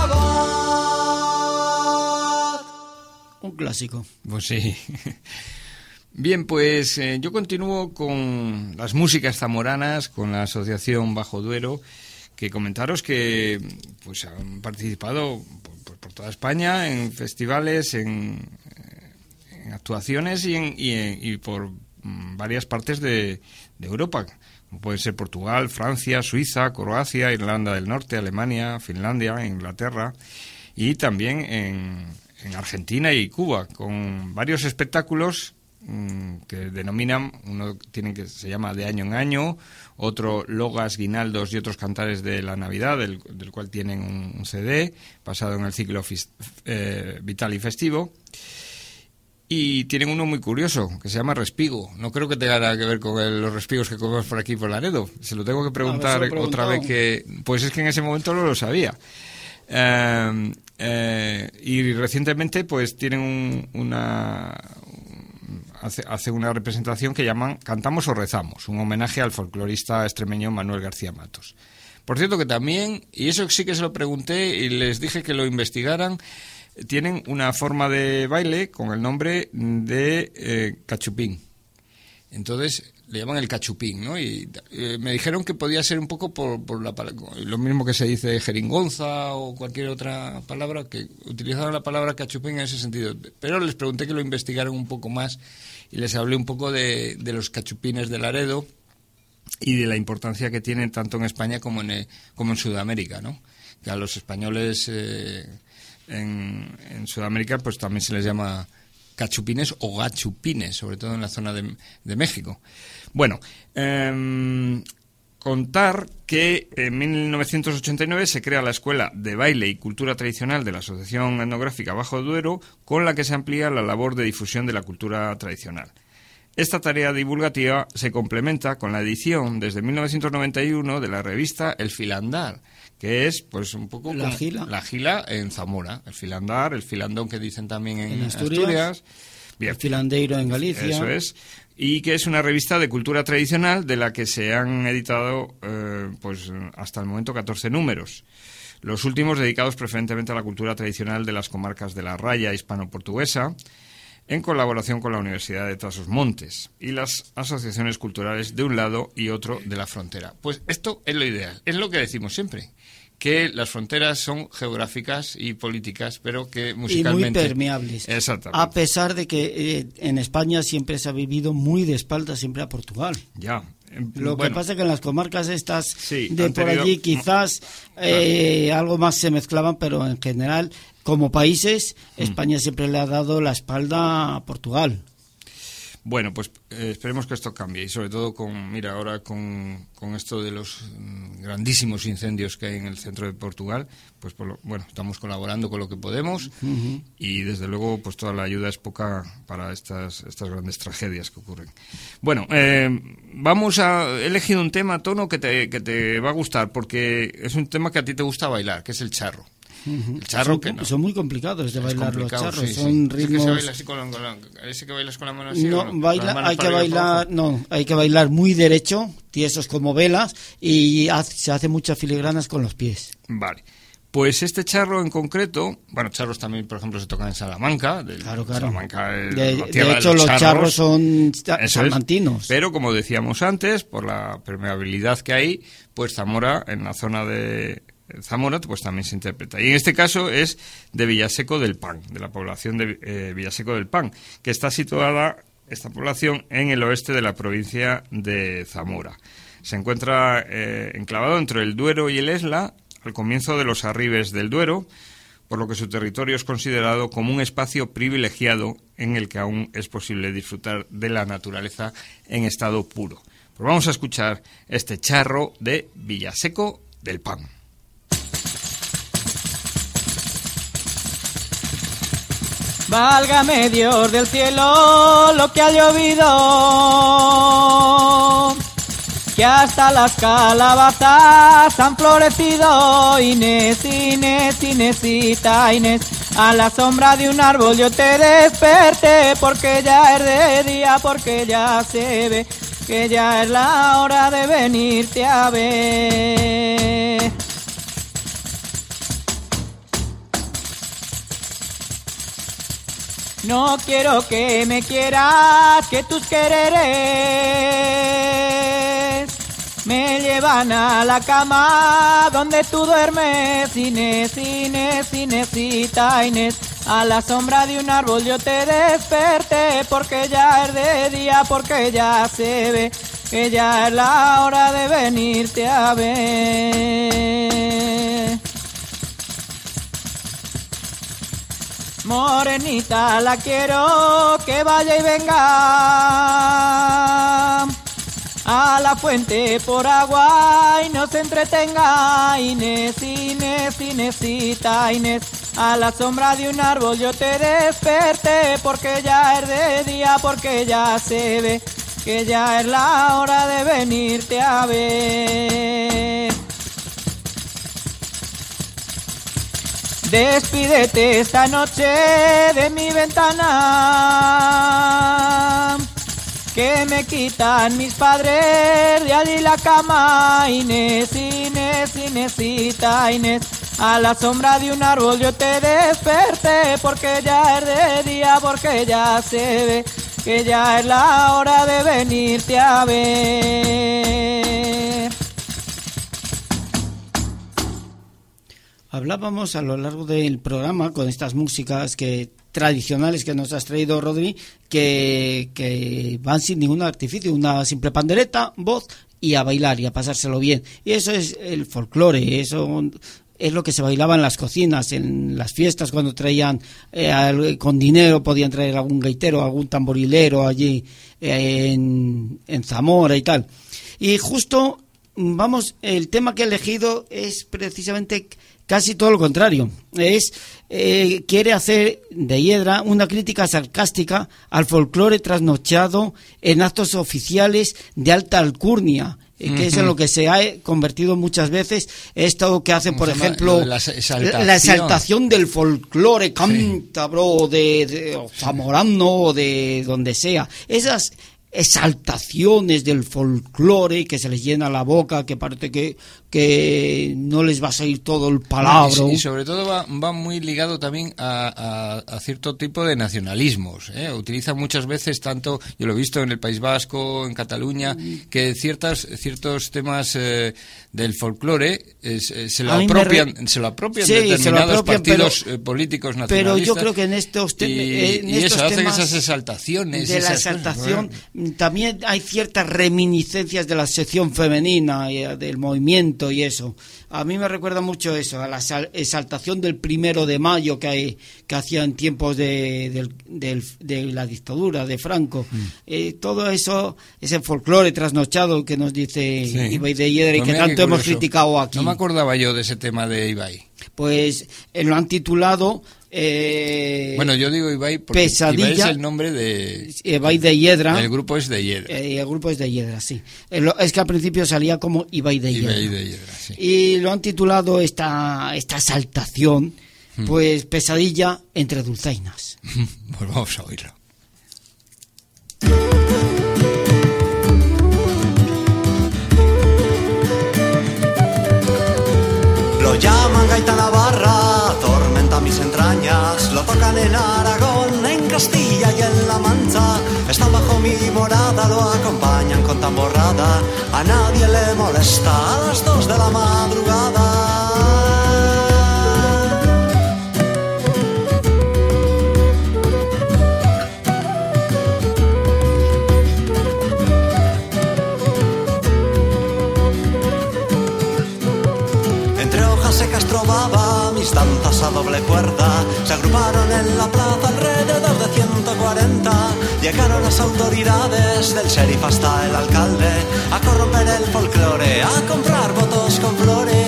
[SPEAKER 4] bat.
[SPEAKER 2] Un clásico.
[SPEAKER 1] Pues sí. Bien, pues yo continúo con las músicas zamoranas, con la Asociación Bajo Duero, que comentaros que pues han participado por toda España en festivales, en actuaciones y por varias partes de Europa, como pueden ser Portugal, Francia, Suiza, Croacia, Irlanda del Norte, Alemania, Finlandia, Inglaterra y también en Argentina y Cuba, con varios espectáculos que denominan, uno se llama De Año en Año, otro Logas, Guinaldos y otros cantares de la Navidad, del cual tienen un CD basado en el ciclo vital y festivo. Y tienen uno muy curioso, que se llama Respigo. No creo que tenga nada que ver con los respigos que comemos por aquí por Laredo. Se lo tengo que preguntar otra vez que... Pues es que en ese momento no lo sabía. Y recientemente pues tienen hace una representación que llaman Cantamos o Rezamos, un homenaje al folclorista extremeño Manuel García Matos. Por cierto que también, y eso sí que se lo pregunté y les dije que lo investigaran, tienen una forma de baile con el nombre de cachupín. Entonces le llaman el cachupín, ¿no? Y me dijeron que podía ser un poco por lo mismo que se dice jeringonza o cualquier otra palabra, que utilizaron la palabra cachupín en ese sentido. Pero les pregunté que lo investigaran un poco más y les hablé un poco de los cachupines de Laredo y de la importancia que tienen tanto en España como en Sudamérica, ¿no? Que a los españoles en Sudamérica pues también se les llama cachupines o gachupines, sobre todo en la zona de México. Bueno, contar que en 1989 se crea la Escuela de Baile y Cultura Tradicional de la Asociación Etnográfica Bajo Duero, con la que se amplía la labor de difusión de la cultura tradicional. Esta tarea divulgativa se complementa con la edición desde 1991 de la revista El Filandar, que es pues un poco
[SPEAKER 2] la
[SPEAKER 1] gila en Zamora, el filandar, el filandón que dicen también en Asturias. Bien.
[SPEAKER 2] El filandeiro en Galicia.
[SPEAKER 1] Eso es. Y que es una revista de cultura tradicional de la que se han editado pues hasta el momento 14 números. Los últimos dedicados preferentemente a la cultura tradicional de las comarcas de la Raya hispano-portuguesa, en colaboración con la Universidad de Trás-os-Montes y las asociaciones culturales de un lado y otro de la frontera. Pues esto es lo ideal, es lo que decimos siempre, que las fronteras son geográficas y políticas, pero que musicalmente...
[SPEAKER 2] Y muy permeables.
[SPEAKER 1] Exactamente.
[SPEAKER 2] A pesar de que en España siempre se ha vivido muy de espaldas siempre a Portugal.
[SPEAKER 1] Ya.
[SPEAKER 2] Lo que pasa es que en las comarcas estas
[SPEAKER 1] sí,
[SPEAKER 2] de por allí quizás algo más se mezclaban, pero en general, como países, España siempre le ha dado la espalda a Portugal.
[SPEAKER 1] Bueno, pues esperemos que esto cambie y sobre todo ahora con esto de los grandísimos incendios que hay en el centro de Portugal, pues estamos colaborando con lo que podemos y desde luego pues toda la ayuda es poca para estas grandes tragedias que ocurren. Bueno, he elegido un tema, Tono, que te va a gustar porque es un tema que a ti te gusta bailar, que es el charro. El charro
[SPEAKER 2] son muy complicados de bailar los charros,
[SPEAKER 1] sí,
[SPEAKER 2] son ritmos.
[SPEAKER 1] ¿Es que se baila así ese que bailas con la mano así?
[SPEAKER 2] No, hay que bailar muy derecho, tiesos como velas, y se hace muchas filigranas con los pies.
[SPEAKER 1] Vale. Pues este charro en concreto, charros también, por ejemplo, se tocan en Salamanca.
[SPEAKER 2] Claro.
[SPEAKER 1] Salamanca,
[SPEAKER 2] de hecho, los charros son salmantinos.
[SPEAKER 1] Pero, como decíamos antes, por la permeabilidad que hay, pues Zamora, en la zona de Zamora, pues también se interpreta. Y en este caso es de Villaseco del Pan, de la población de Villaseco del Pan, que está situada esta población en el oeste de la provincia de Zamora. Se encuentra enclavado entre el Duero y el Esla, al comienzo de los arribes del Duero, por lo que su territorio es considerado como un espacio privilegiado en el que aún es posible disfrutar de la naturaleza en estado puro. Pues vamos a escuchar este charro de Villaseco del Pan.
[SPEAKER 5] Válgame Dios del cielo lo que ha llovido, que hasta las calabazas han florecido. Inés, Inés, Inésita, Inés, a la sombra de un árbol yo te desperté, porque ya es de día, porque ya se ve que ya es la hora de venirte a ver. No quiero que me quieras, que tus quereres me llevan a la cama donde tú duermes. Inés, Inés, Inésita, Inés, a la sombra de un árbol yo te desperté, porque ya es de día, porque ya se ve que ya es la hora de venirte a ver. Morenita la quiero que vaya y venga a la fuente por agua y no se entretenga. Inés, Inés, Inésita, Inés, a la sombra de un árbol yo te desperté, porque ya es de día, porque ya se ve que ya es la hora de venirte a ver. Despídete esta noche de mi ventana, que me quitan mis padres de allí la cama. Inés, Inés, Inésita, Inés, a la sombra de un árbol yo te desperté, porque ya es de día, porque ya se ve que ya es la hora de venirte a ver.
[SPEAKER 2] Hablábamos a lo largo del programa con estas músicas tradicionales que nos has traído, Rodri, que van sin ningún artificio, una simple pandereta, voz y a bailar y a pasárselo bien. Y eso es el folclore, eso es lo que se bailaba en las cocinas, en las fiestas, cuando traían con dinero, podían traer algún gaitero, algún tamborilero allí en Zamora y tal. Y justo, el tema que he elegido es precisamente casi todo lo contrario. Quiere hacer de Hiedra una crítica sarcástica al folclore trasnochado en actos oficiales de alta alcurnia, que es en lo que se ha convertido muchas veces esto que hacen, por ejemplo, la exaltación del folclore cántabro, de zamorano o de donde sea. Esas exaltaciones del folclore que se les llena la boca, que parece que no les va a salir todo el palabra.
[SPEAKER 1] Y sobre todo va muy ligado también a cierto tipo de nacionalismos, ¿eh? Utiliza muchas veces, tanto, yo lo he visto en el País Vasco, en Cataluña, que ciertos temas del folclore se lo apropian determinados partidos políticos nacionalistas. Pero
[SPEAKER 2] yo creo que en estos
[SPEAKER 1] eso hace que esas exaltaciones
[SPEAKER 2] de la exaltación también hay ciertas reminiscencias de la sección femenina, del movimiento y eso. A mí me recuerda mucho eso, a la exaltación del 1 de mayo que hacía en tiempos de la dictadura de Franco. Todo eso, ese folclore trasnochado que nos dice Ibai de Hiedra y que tanto hemos criticado aquí.
[SPEAKER 1] No me acordaba yo de ese tema de Ibai.
[SPEAKER 2] Pues lo han titulado...
[SPEAKER 1] bueno, yo digo Ibai porque
[SPEAKER 2] Pesadilla,
[SPEAKER 1] Ibai es el nombre de...
[SPEAKER 2] Ibai de Hiedra.
[SPEAKER 1] El grupo es de Hiedra.
[SPEAKER 2] El grupo es de Hiedra, sí. Es que al principio salía como Ibai de Hiedra.
[SPEAKER 1] Ibai de Hiedra, sí.
[SPEAKER 2] Y lo han titulado esta exaltación, pues Pesadilla entre dulzainas.
[SPEAKER 1] Pues vamos a oírlo.
[SPEAKER 4] Lo llaman gaita navarra, tormenta mis entrañas. Lo tocan en Aragón, en Castilla y en La Mancha. Está bajo mi morada, lo acompañan con tamborrada. A nadie le molesta a las 2 de la madrugada. guitarras a doble cuerda se agruparon en la plaza alrededor de 140. Llegaron las autoridades, del sheriff hasta el alcalde, a corromper el folclore, a comprar votos con flores.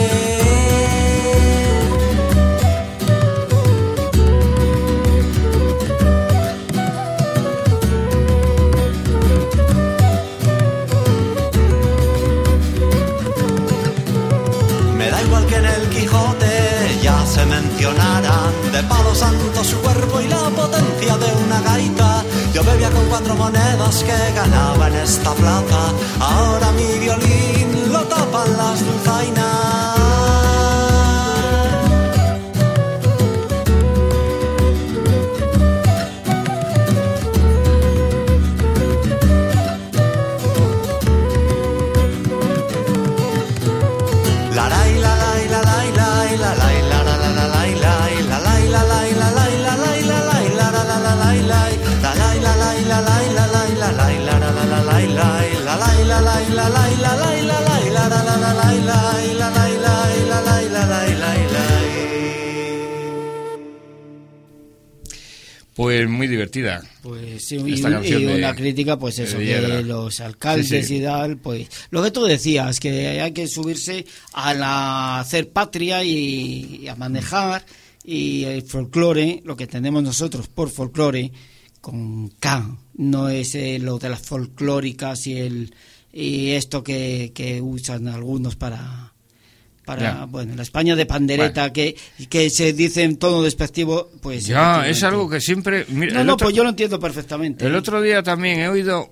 [SPEAKER 4] Se mencionaran de palo santo su cuerpo y la potencia de una gaita. Yo bebía con 4 monedas que ganaba en esta plaza. Ahora mi violín lo tapan las dulzainas.
[SPEAKER 1] Pues muy divertida.
[SPEAKER 2] Pues sí, y una crítica, pues eso, de los alcaldes y tal, pues lo que tú decías, que hay que subirse a hacer patria y a manejar, y el folclore, lo que tenemos nosotros por folclore, con K, no es lo de las folclóricas y esto que usan algunos para bueno, la España de pandereta, que se dice en tono despectivo, pues
[SPEAKER 1] ya es algo que siempre mira,
[SPEAKER 2] pues yo lo entiendo perfectamente.
[SPEAKER 1] El otro día también he oído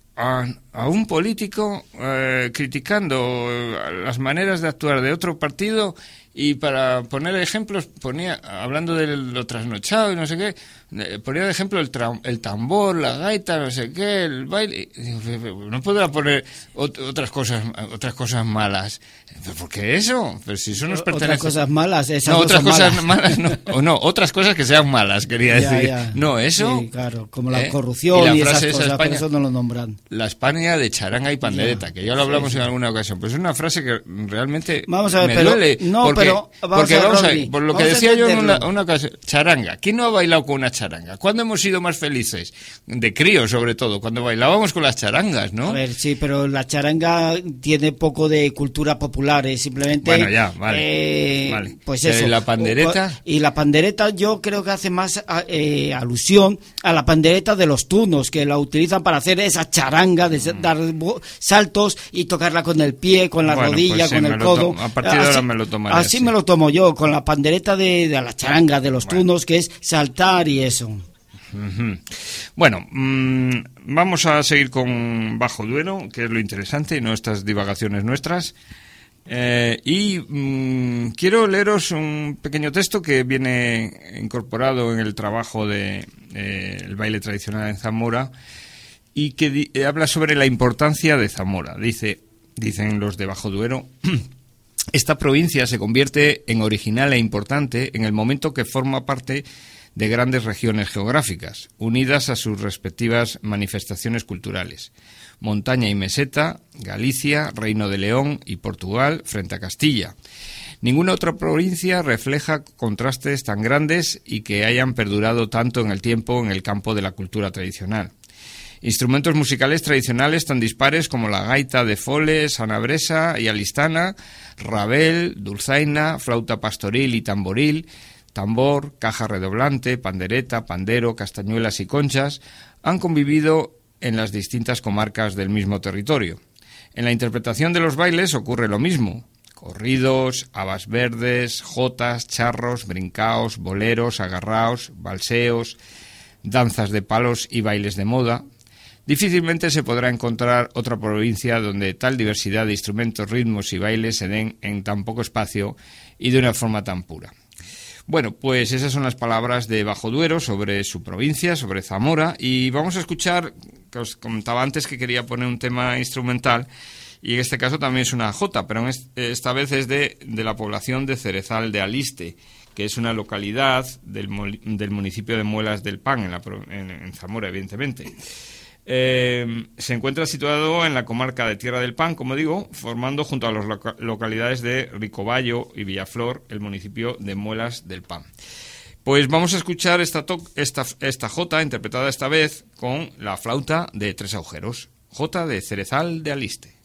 [SPEAKER 1] a un político criticando las maneras de actuar de otro partido, y para poner ejemplos hablando de lo trasnochado y no sé qué, ponía de ejemplo el tambor, la gaita, no sé qué, el baile. No podrá poner otras cosas malas. ¿Por qué eso? Pero si eso nos pertenece.
[SPEAKER 2] Otras cosas malas, esas
[SPEAKER 1] no, otras cosas
[SPEAKER 2] malas.
[SPEAKER 1] no, otras cosas que sean malas, quería decir.
[SPEAKER 2] Ya.
[SPEAKER 1] No, eso.
[SPEAKER 2] Sí, claro, como la corrupción y esas cosas, España, por eso no lo nombran.
[SPEAKER 1] La España de charanga y pandereta, que ya lo hablamos en alguna ocasión. Pues es una frase que realmente me duele. Porque vamos a ver, por lo que decía yo en una ocasión, charanga. ¿Quién no ha bailado con una charanga? ¿Cuándo hemos sido más felices? De crío, sobre todo, cuando bailábamos con las charangas, ¿no?
[SPEAKER 2] A ver, sí, pero la charanga tiene poco de cultura popular, simplemente...
[SPEAKER 1] Bueno, ya, vale.
[SPEAKER 2] Pues eso.
[SPEAKER 1] ¿La pandereta?
[SPEAKER 2] Y la pandereta yo creo que hace más alusión a la pandereta de los tunos, que la utilizan para hacer esa charanga, de dar saltos y tocarla con el pie, con la rodilla, pues sí, con el codo.
[SPEAKER 1] A partir de ahora me lo tomaré
[SPEAKER 2] así. Me lo tomo yo, con la pandereta de la charanga, de los tunos, que es saltar y eso.
[SPEAKER 1] Bueno, vamos a seguir con Bajo Duero, que es lo interesante, y no estas divagaciones nuestras. Quiero leeros un pequeño texto que viene incorporado en el trabajo de el baile tradicional en Zamora, y que habla sobre la importancia de Zamora. Dicen los de Bajo Duero: esta provincia se convierte en original e importante en el momento que forma parte de grandes regiones geográficas, unidas a sus respectivas manifestaciones culturales: montaña y meseta, Galicia, Reino de León y Portugal frente a Castilla. Ninguna otra provincia refleja contrastes tan grandes y que hayan perdurado tanto en el tiempo en el campo de la cultura tradicional. Instrumentos musicales tradicionales tan dispares como la gaita de fole, sanabresa y alistana, rabel, dulzaina, flauta pastoril y tamboril, tambor, caja redoblante, pandereta, pandero, castañuelas y conchas han convivido en las distintas comarcas del mismo territorio. En la interpretación de los bailes ocurre lo mismo: corridos, habas verdes, jotas, charros, brincaos, boleros, agarraos, balseos, danzas de palos y bailes de moda. Difícilmente se podrá encontrar otra provincia donde tal diversidad de instrumentos, ritmos y bailes se den en tan poco espacio y de una forma tan pura. Bueno, pues esas son las palabras de Bajo Duero sobre su provincia, sobre Zamora, y vamos a escuchar, que os comentaba antes que quería poner un tema instrumental, y en este caso también es una jota, pero esta vez es de la población de Cerezal de Aliste, que es una localidad del municipio de Muelas del Pan, en Zamora, evidentemente. Se encuentra situado en la comarca de Tierra del Pan, como digo, formando junto a las localidades de Ricoballo y Villaflor el municipio de Muelas del Pan. Pues vamos a escuchar esta jota, interpretada esta vez con la flauta de 3 agujeros, jota de Cerezal de Aliste.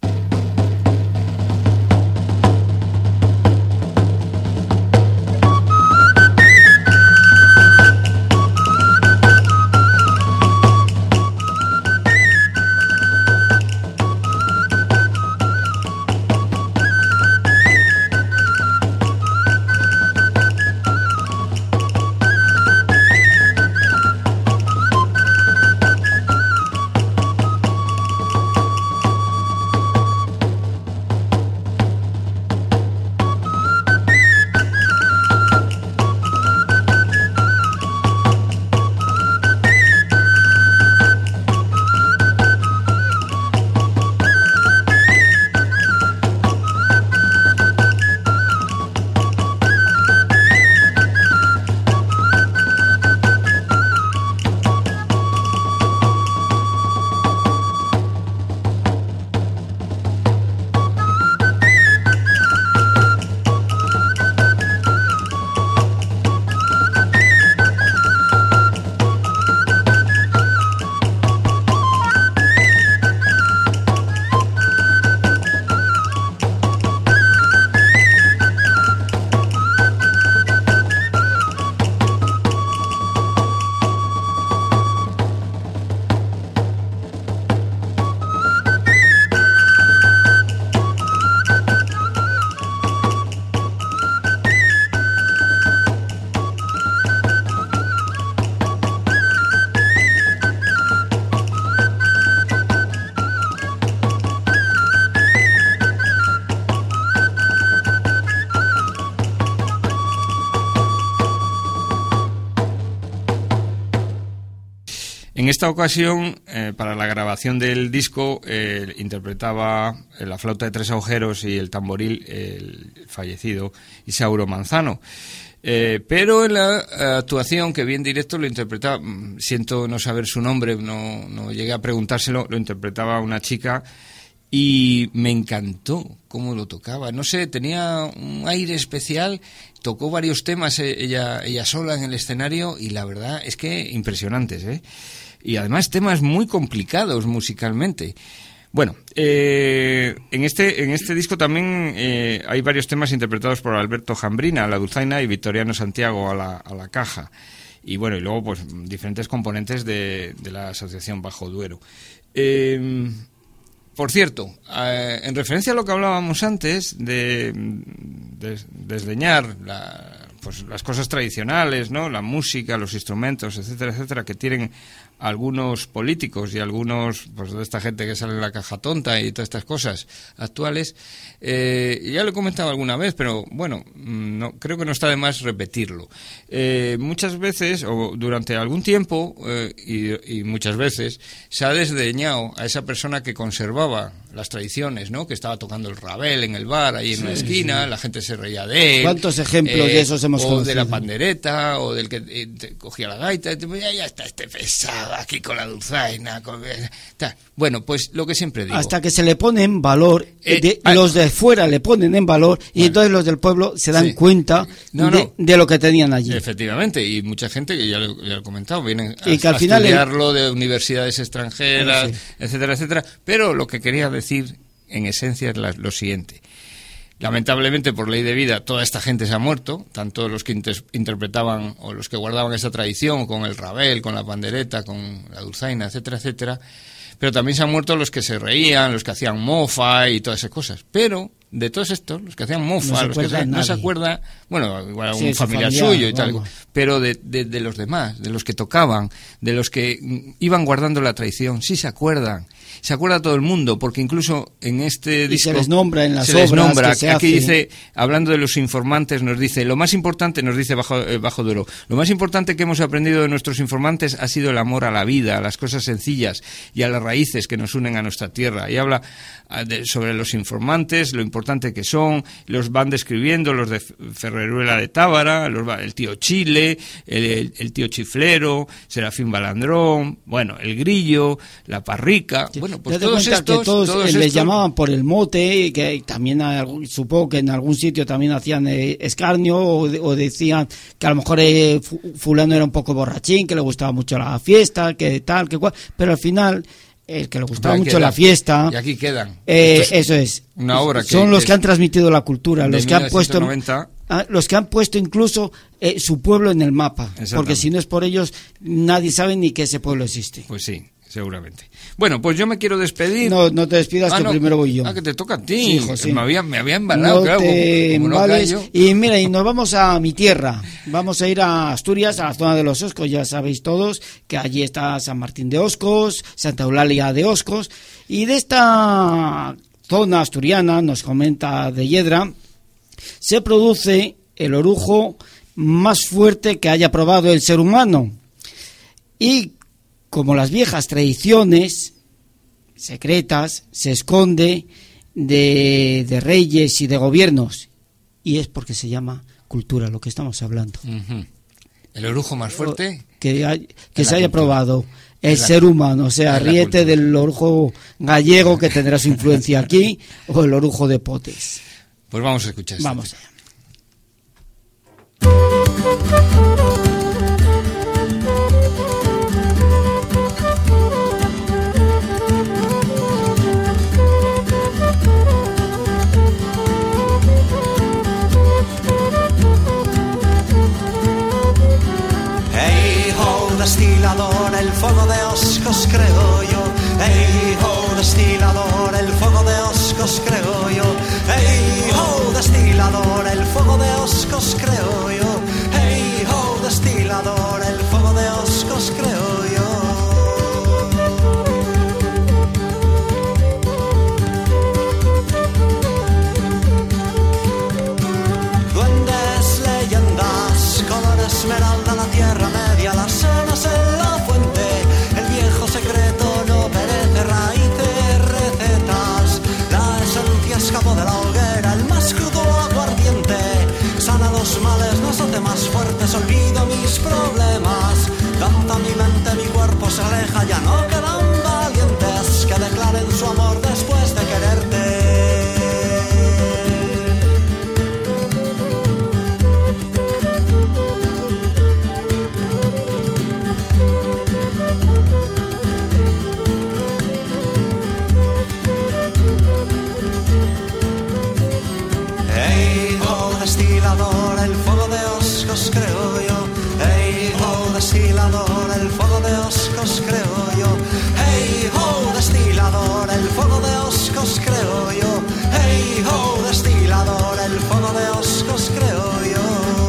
[SPEAKER 1] En esta ocasión, para la grabación del disco, interpretaba la flauta de 3 agujeros y el tamboril el fallecido Isauro Manzano. Pero en la actuación que vi en directo lo interpretaba, siento no saber su nombre, no llegué a preguntárselo, lo interpretaba una chica y me encantó cómo lo tocaba. No sé, tenía un aire especial, tocó varios temas ella sola en el escenario y la verdad es que impresionantes, ¿eh? Y además temas muy complicados musicalmente. Bueno, en este disco también hay varios temas interpretados por Alberto Jambrina a la dulzaina y Victoriano Santiago a la caja. Y bueno, y luego pues diferentes componentes de la Asociación Bajo Duero. Por cierto, en referencia a lo que hablábamos antes de desdeñar las cosas tradicionales, ¿no? La música, los instrumentos, etcétera, etcétera, que tienen algunos políticos y algunos pues de esta gente que sale en la caja tonta y todas estas cosas actuales, ya lo he comentado alguna vez, pero bueno, creo que no está de más repetirlo. Muchas veces, o durante algún tiempo, y muchas veces, se ha desdeñado a esa persona que conservaba las tradiciones, ¿no? Que estaba tocando el rabel en el bar, ahí en una esquina, la gente se reía de él.
[SPEAKER 2] ¿Cuántos ejemplos de esos hemos conocido?
[SPEAKER 1] O de la pandereta, o del que cogía la gaita, y ya está este pesado aquí con la dulzaina. Bueno, pues lo que siempre digo.
[SPEAKER 2] Hasta que se le pone en valor, los de fuera le ponen en valor, y entonces los del pueblo se dan cuenta de lo que tenían allí.
[SPEAKER 1] Efectivamente, y mucha gente, que ya lo he comentado, vienen a estudiarlo de universidades extranjeras, etcétera, etcétera. Pero lo que quería decir en esencia es lo siguiente. Lamentablemente, por ley de vida, toda esta gente se ha muerto, tanto los que interpretaban o los que guardaban esa tradición con el rabel, con la pandereta, con la dulzaina, etcétera, etcétera. Pero también se han muerto los que se reían, los que hacían mofa y todas esas cosas. Pero de todos estos, los que hacían mofa, no se acuerda, bueno, igual a un familiar suyo y tal, pero de los demás, de los que tocaban, de los que iban guardando la tradición, sí se acuerdan. se acuerda todo el mundo, porque incluso en este disco
[SPEAKER 2] se les nombra en las
[SPEAKER 1] se les
[SPEAKER 2] obras
[SPEAKER 1] nombra.
[SPEAKER 2] que se
[SPEAKER 1] Aquí
[SPEAKER 2] hacen.
[SPEAKER 1] dice, hablando de los informantes, nos dice, lo más importante, nos dice Bajo Duero, lo más importante que hemos aprendido de nuestros informantes ha sido el amor a la vida, a las cosas sencillas y a las raíces que nos unen a nuestra tierra. Y habla sobre los informantes, lo importante que son, los van describiendo, los de Ferreruela de Tábara, el tío Chile, el tío Chiflero, Serafín Balandrón, bueno, el Grillo, la Parrica, bueno, pues todos estos...
[SPEAKER 2] Que todos les llamaban por el mote, que también supongo que en algún sitio también hacían escarnio, o decían que a lo mejor fulano era un poco borrachín, que le gustaba mucho la fiesta, que tal, que cual, pero al final... el que le gustaba mucho la fiesta.
[SPEAKER 1] Y aquí quedan.
[SPEAKER 2] Eso es.
[SPEAKER 1] Una obra
[SPEAKER 2] son los que han transmitido la cultura, los que han puesto,
[SPEAKER 1] 1990.
[SPEAKER 2] los que han puesto incluso su pueblo en el mapa. Porque si no es por ellos, nadie sabe ni que ese pueblo existe.
[SPEAKER 1] Pues sí, seguramente. Bueno, pues yo me quiero despedir.
[SPEAKER 2] No te despidas, que primero voy yo.
[SPEAKER 1] Que te toca a ti.
[SPEAKER 2] Sí, hijo, sí.
[SPEAKER 1] Me había embalado,
[SPEAKER 2] no
[SPEAKER 1] claro.
[SPEAKER 2] Te
[SPEAKER 1] como
[SPEAKER 2] embales.
[SPEAKER 1] No callo.
[SPEAKER 2] Y mira, y nos vamos a mi tierra. Vamos a ir a Asturias, a la zona de los Oscos. Ya sabéis todos que allí está San Martín de Oscos, Santa Eulalia de Oscos. Y de esta zona asturiana, nos comenta de Yedra, se produce el orujo más fuerte que haya probado el ser humano. Y como las viejas tradiciones secretas, se esconde de reyes y de gobiernos. Y es porque se llama cultura, lo que estamos hablando.
[SPEAKER 1] Uh-huh. El orujo más fuerte
[SPEAKER 2] que se haya probado el ser humano. O sea, ríete
[SPEAKER 1] cultura.
[SPEAKER 2] del orujo gallego, que tendrá su influencia aquí, o el orujo de Potes.
[SPEAKER 1] Pues vamos a escuchar esto.
[SPEAKER 2] Vamos allá.
[SPEAKER 4] Destilador, el fuego de Oscos creo yo. Hey ho, destilador, el fuego de Oscos creo yo. Hey ho, destilador, el fuego de Oscos creo yo. Hey ho, destilador, el fuego de Oscos creo yo. Duendes, leyendas, color esmeralda, la tierra media, las zonas en la fuente, el viejo secreto no perece, raíces, recetas, la esencia escapó de la hoguera, el más crudo aguardiente, sana los males, nos hace más fuertes, olvido mis problemas, canta mi mente, mi cuerpo se aleja, ya no quedan valientes que declaren su amor después de quererte. Destilador, el fuego de Oscos creo yo. Hey ho, destilador, el fuego de Oscos creo yo. Hey ho, destilador, el fuego de Oscos creo yo. Hey ho, destilador, el fuego de Oscos creo yo.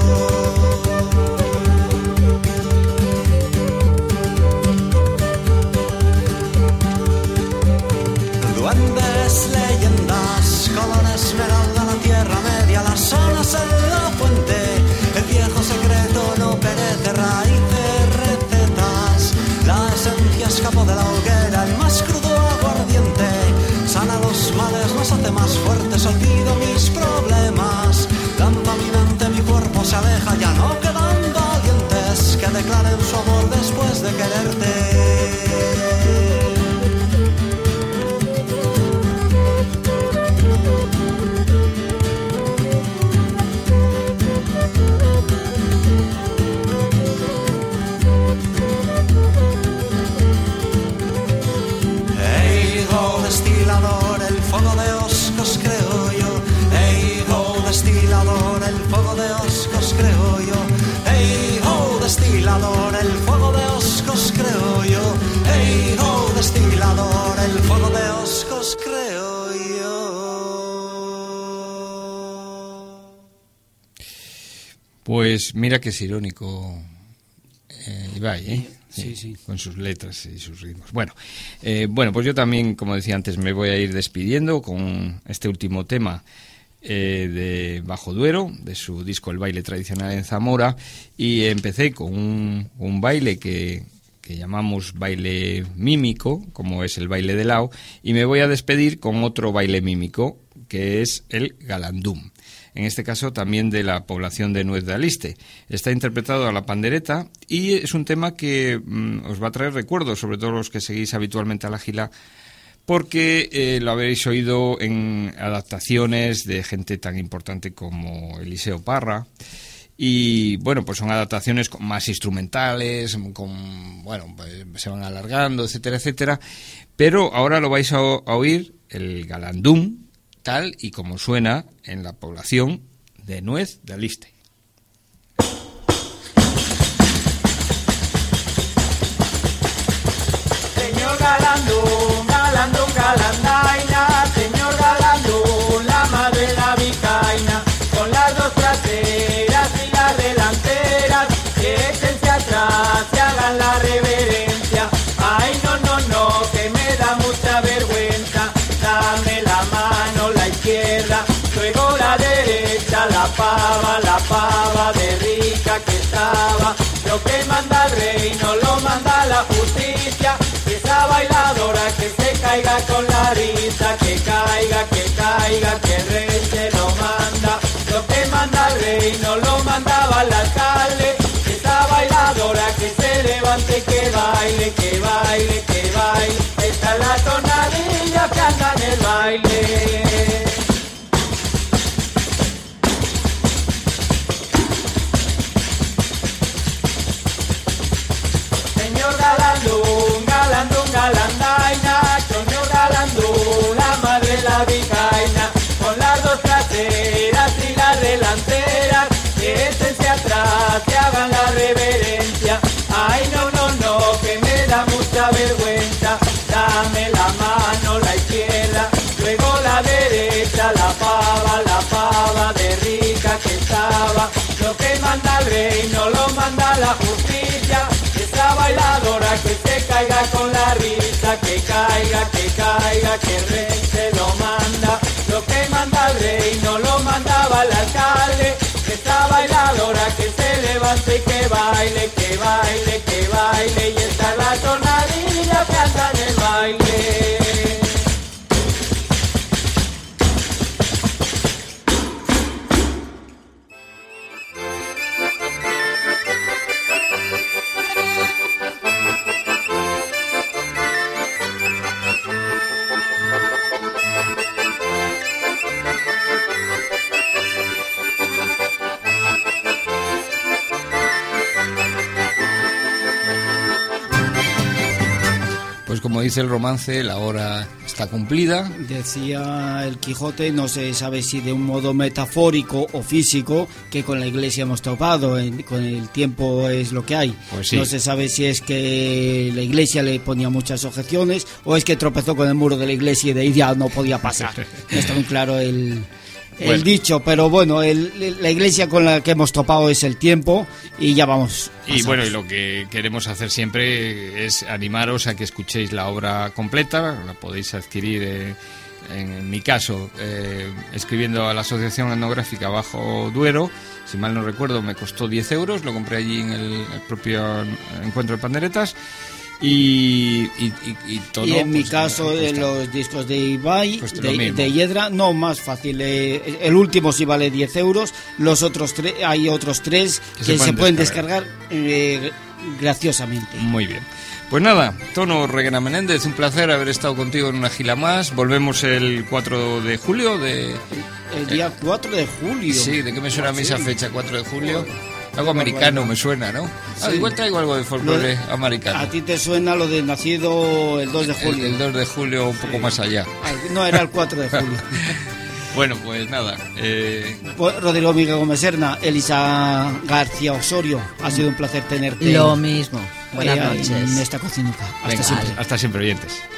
[SPEAKER 4] Duendes, leyendas, color esmeralda, la tierra media, las zonas en la fuente, el viejo secreto no perece, raíces, recetas, la esencia escapó de la hoguera, el más crudo aguardiente, sana los males, nos hace más fuertes, olvido mis problemas, canta mi mente, mi cuerpo se aleja, ya no quedan valientes que declaren su amor después de quererte. Destilador, el fuego de Oscos creo yo. Hey ho, destilador, el fuego de Oscos creo yo. Hey ho, destilador, el fuego de Oscos creo yo. Hey ho, destilador, el fuego de Oscos creo yo.
[SPEAKER 1] Pues mira que es irónico, Ibai, ¿eh?
[SPEAKER 2] Sí.
[SPEAKER 1] Con sus letras y sus ritmos. Bueno, pues yo también, como decía antes, me voy a ir despidiendo con este último tema de Bajo Duero, de su disco El baile tradicional en Zamora, y empecé con un baile que llamamos baile mímico, como es el baile de Lao, y me voy a despedir con otro baile mímico, que es el galandum. En este caso también de la población de Nuez de Aliste. Está interpretado a la pandereta y es un tema que os va a traer recuerdos, sobre todo los que seguís habitualmente a la Gila, porque lo habréis oído en adaptaciones de gente tan importante como Eliseo Parra. Y bueno, pues son adaptaciones más instrumentales, se van alargando, etcétera, etcétera. Pero ahora lo vais a oír, el galandum, tal y como suena en la población de Nuez de Aliste.
[SPEAKER 5] Señor galandum, galandum, galandaina, señor galandum, la madre la vicaina, con las dos traseras y las delanteras, que échense atrás y hagan la reverencia. Ay, no, que me da mucha vergüenza, dame la mano, la izquierda, luego la derecha, la pava de rica que estaba. Lo que manda el rey no lo manda la justicia, y esa bailadora que se caiga con la risa, que caiga, que el rey se lo manda. Lo que manda el rey no lo mandaba el alcalde, y esa bailadora que se levante, que baile, que baile, que baile. Esta es la tonadilla que anda en el baile. Señor galandum, galandum, galandaina, señor galandum, la madre la vicaina, con las dos traseras y las delanteras, que échense atrás, que hagan la reverencia. Ay, no, que me da mucha vergüenza, dame la mano, la izquierda, luego la derecha, la pava de rica que estaba. Lo que manda el rey no lo manda la justicia, esa bailadora que se caiga con la risa, que caiga, que el rey se lo manda. Lo que manda el rey no lo mandaba el alcalde, esa bailadora que se levante, que baile, que baile, que baile. Y esta es la tonadilla que anda en el baile.
[SPEAKER 1] Como dice el romance, la hora está cumplida.
[SPEAKER 2] Decía el Quijote, no se sabe si de un modo metafórico o físico, que con la Iglesia hemos topado, con el tiempo es lo que hay.
[SPEAKER 1] Pues sí.
[SPEAKER 2] No se sabe si es que la Iglesia le ponía muchas objeciones o es que tropezó con el muro de la Iglesia y de ahí ya no podía pasar. No está muy claro el dicho, pero bueno, la Iglesia con la que hemos topado es el tiempo y ya vamos.
[SPEAKER 1] Y bueno, y lo que queremos hacer siempre es animaros a que escuchéis la obra completa. La podéis adquirir, en mi caso, escribiendo a la Asociación Etnográfica Bajo Duero. Si mal no recuerdo, me costó 10 euros, lo compré allí en el propio encuentro de panderetas. Y todo.
[SPEAKER 2] Y en mi caso, de los discos de Ibai,
[SPEAKER 1] pues
[SPEAKER 2] de Hiedra, no, más fácil. El último sí vale 10 euros. Los otros hay otros 3 que se pueden descargar graciosamente.
[SPEAKER 1] Muy bien. Pues nada, Tono Reguera Menéndez, un placer haber estado contigo en una gila más. Volvemos el 4 de julio.
[SPEAKER 2] El día 4 de julio.
[SPEAKER 1] Sí, ¿de qué me suena a mí esa fecha, 4 de julio? Algo americano me suena, ¿no? Sí. Igual traigo algo de folclore americano.
[SPEAKER 2] A ti te suena lo de nacido el 2 de julio.
[SPEAKER 1] El 2 de julio, un poco más allá.
[SPEAKER 2] No, era el 4 de julio.
[SPEAKER 1] Bueno, pues nada.
[SPEAKER 2] Rodrigo Miguel Gómez Serna, Elisa García Osorio, ha sido un placer tenerte.
[SPEAKER 3] Lo mismo. Buenas noches.
[SPEAKER 2] En esta cocinuca.
[SPEAKER 1] Hasta siempre, oyentes.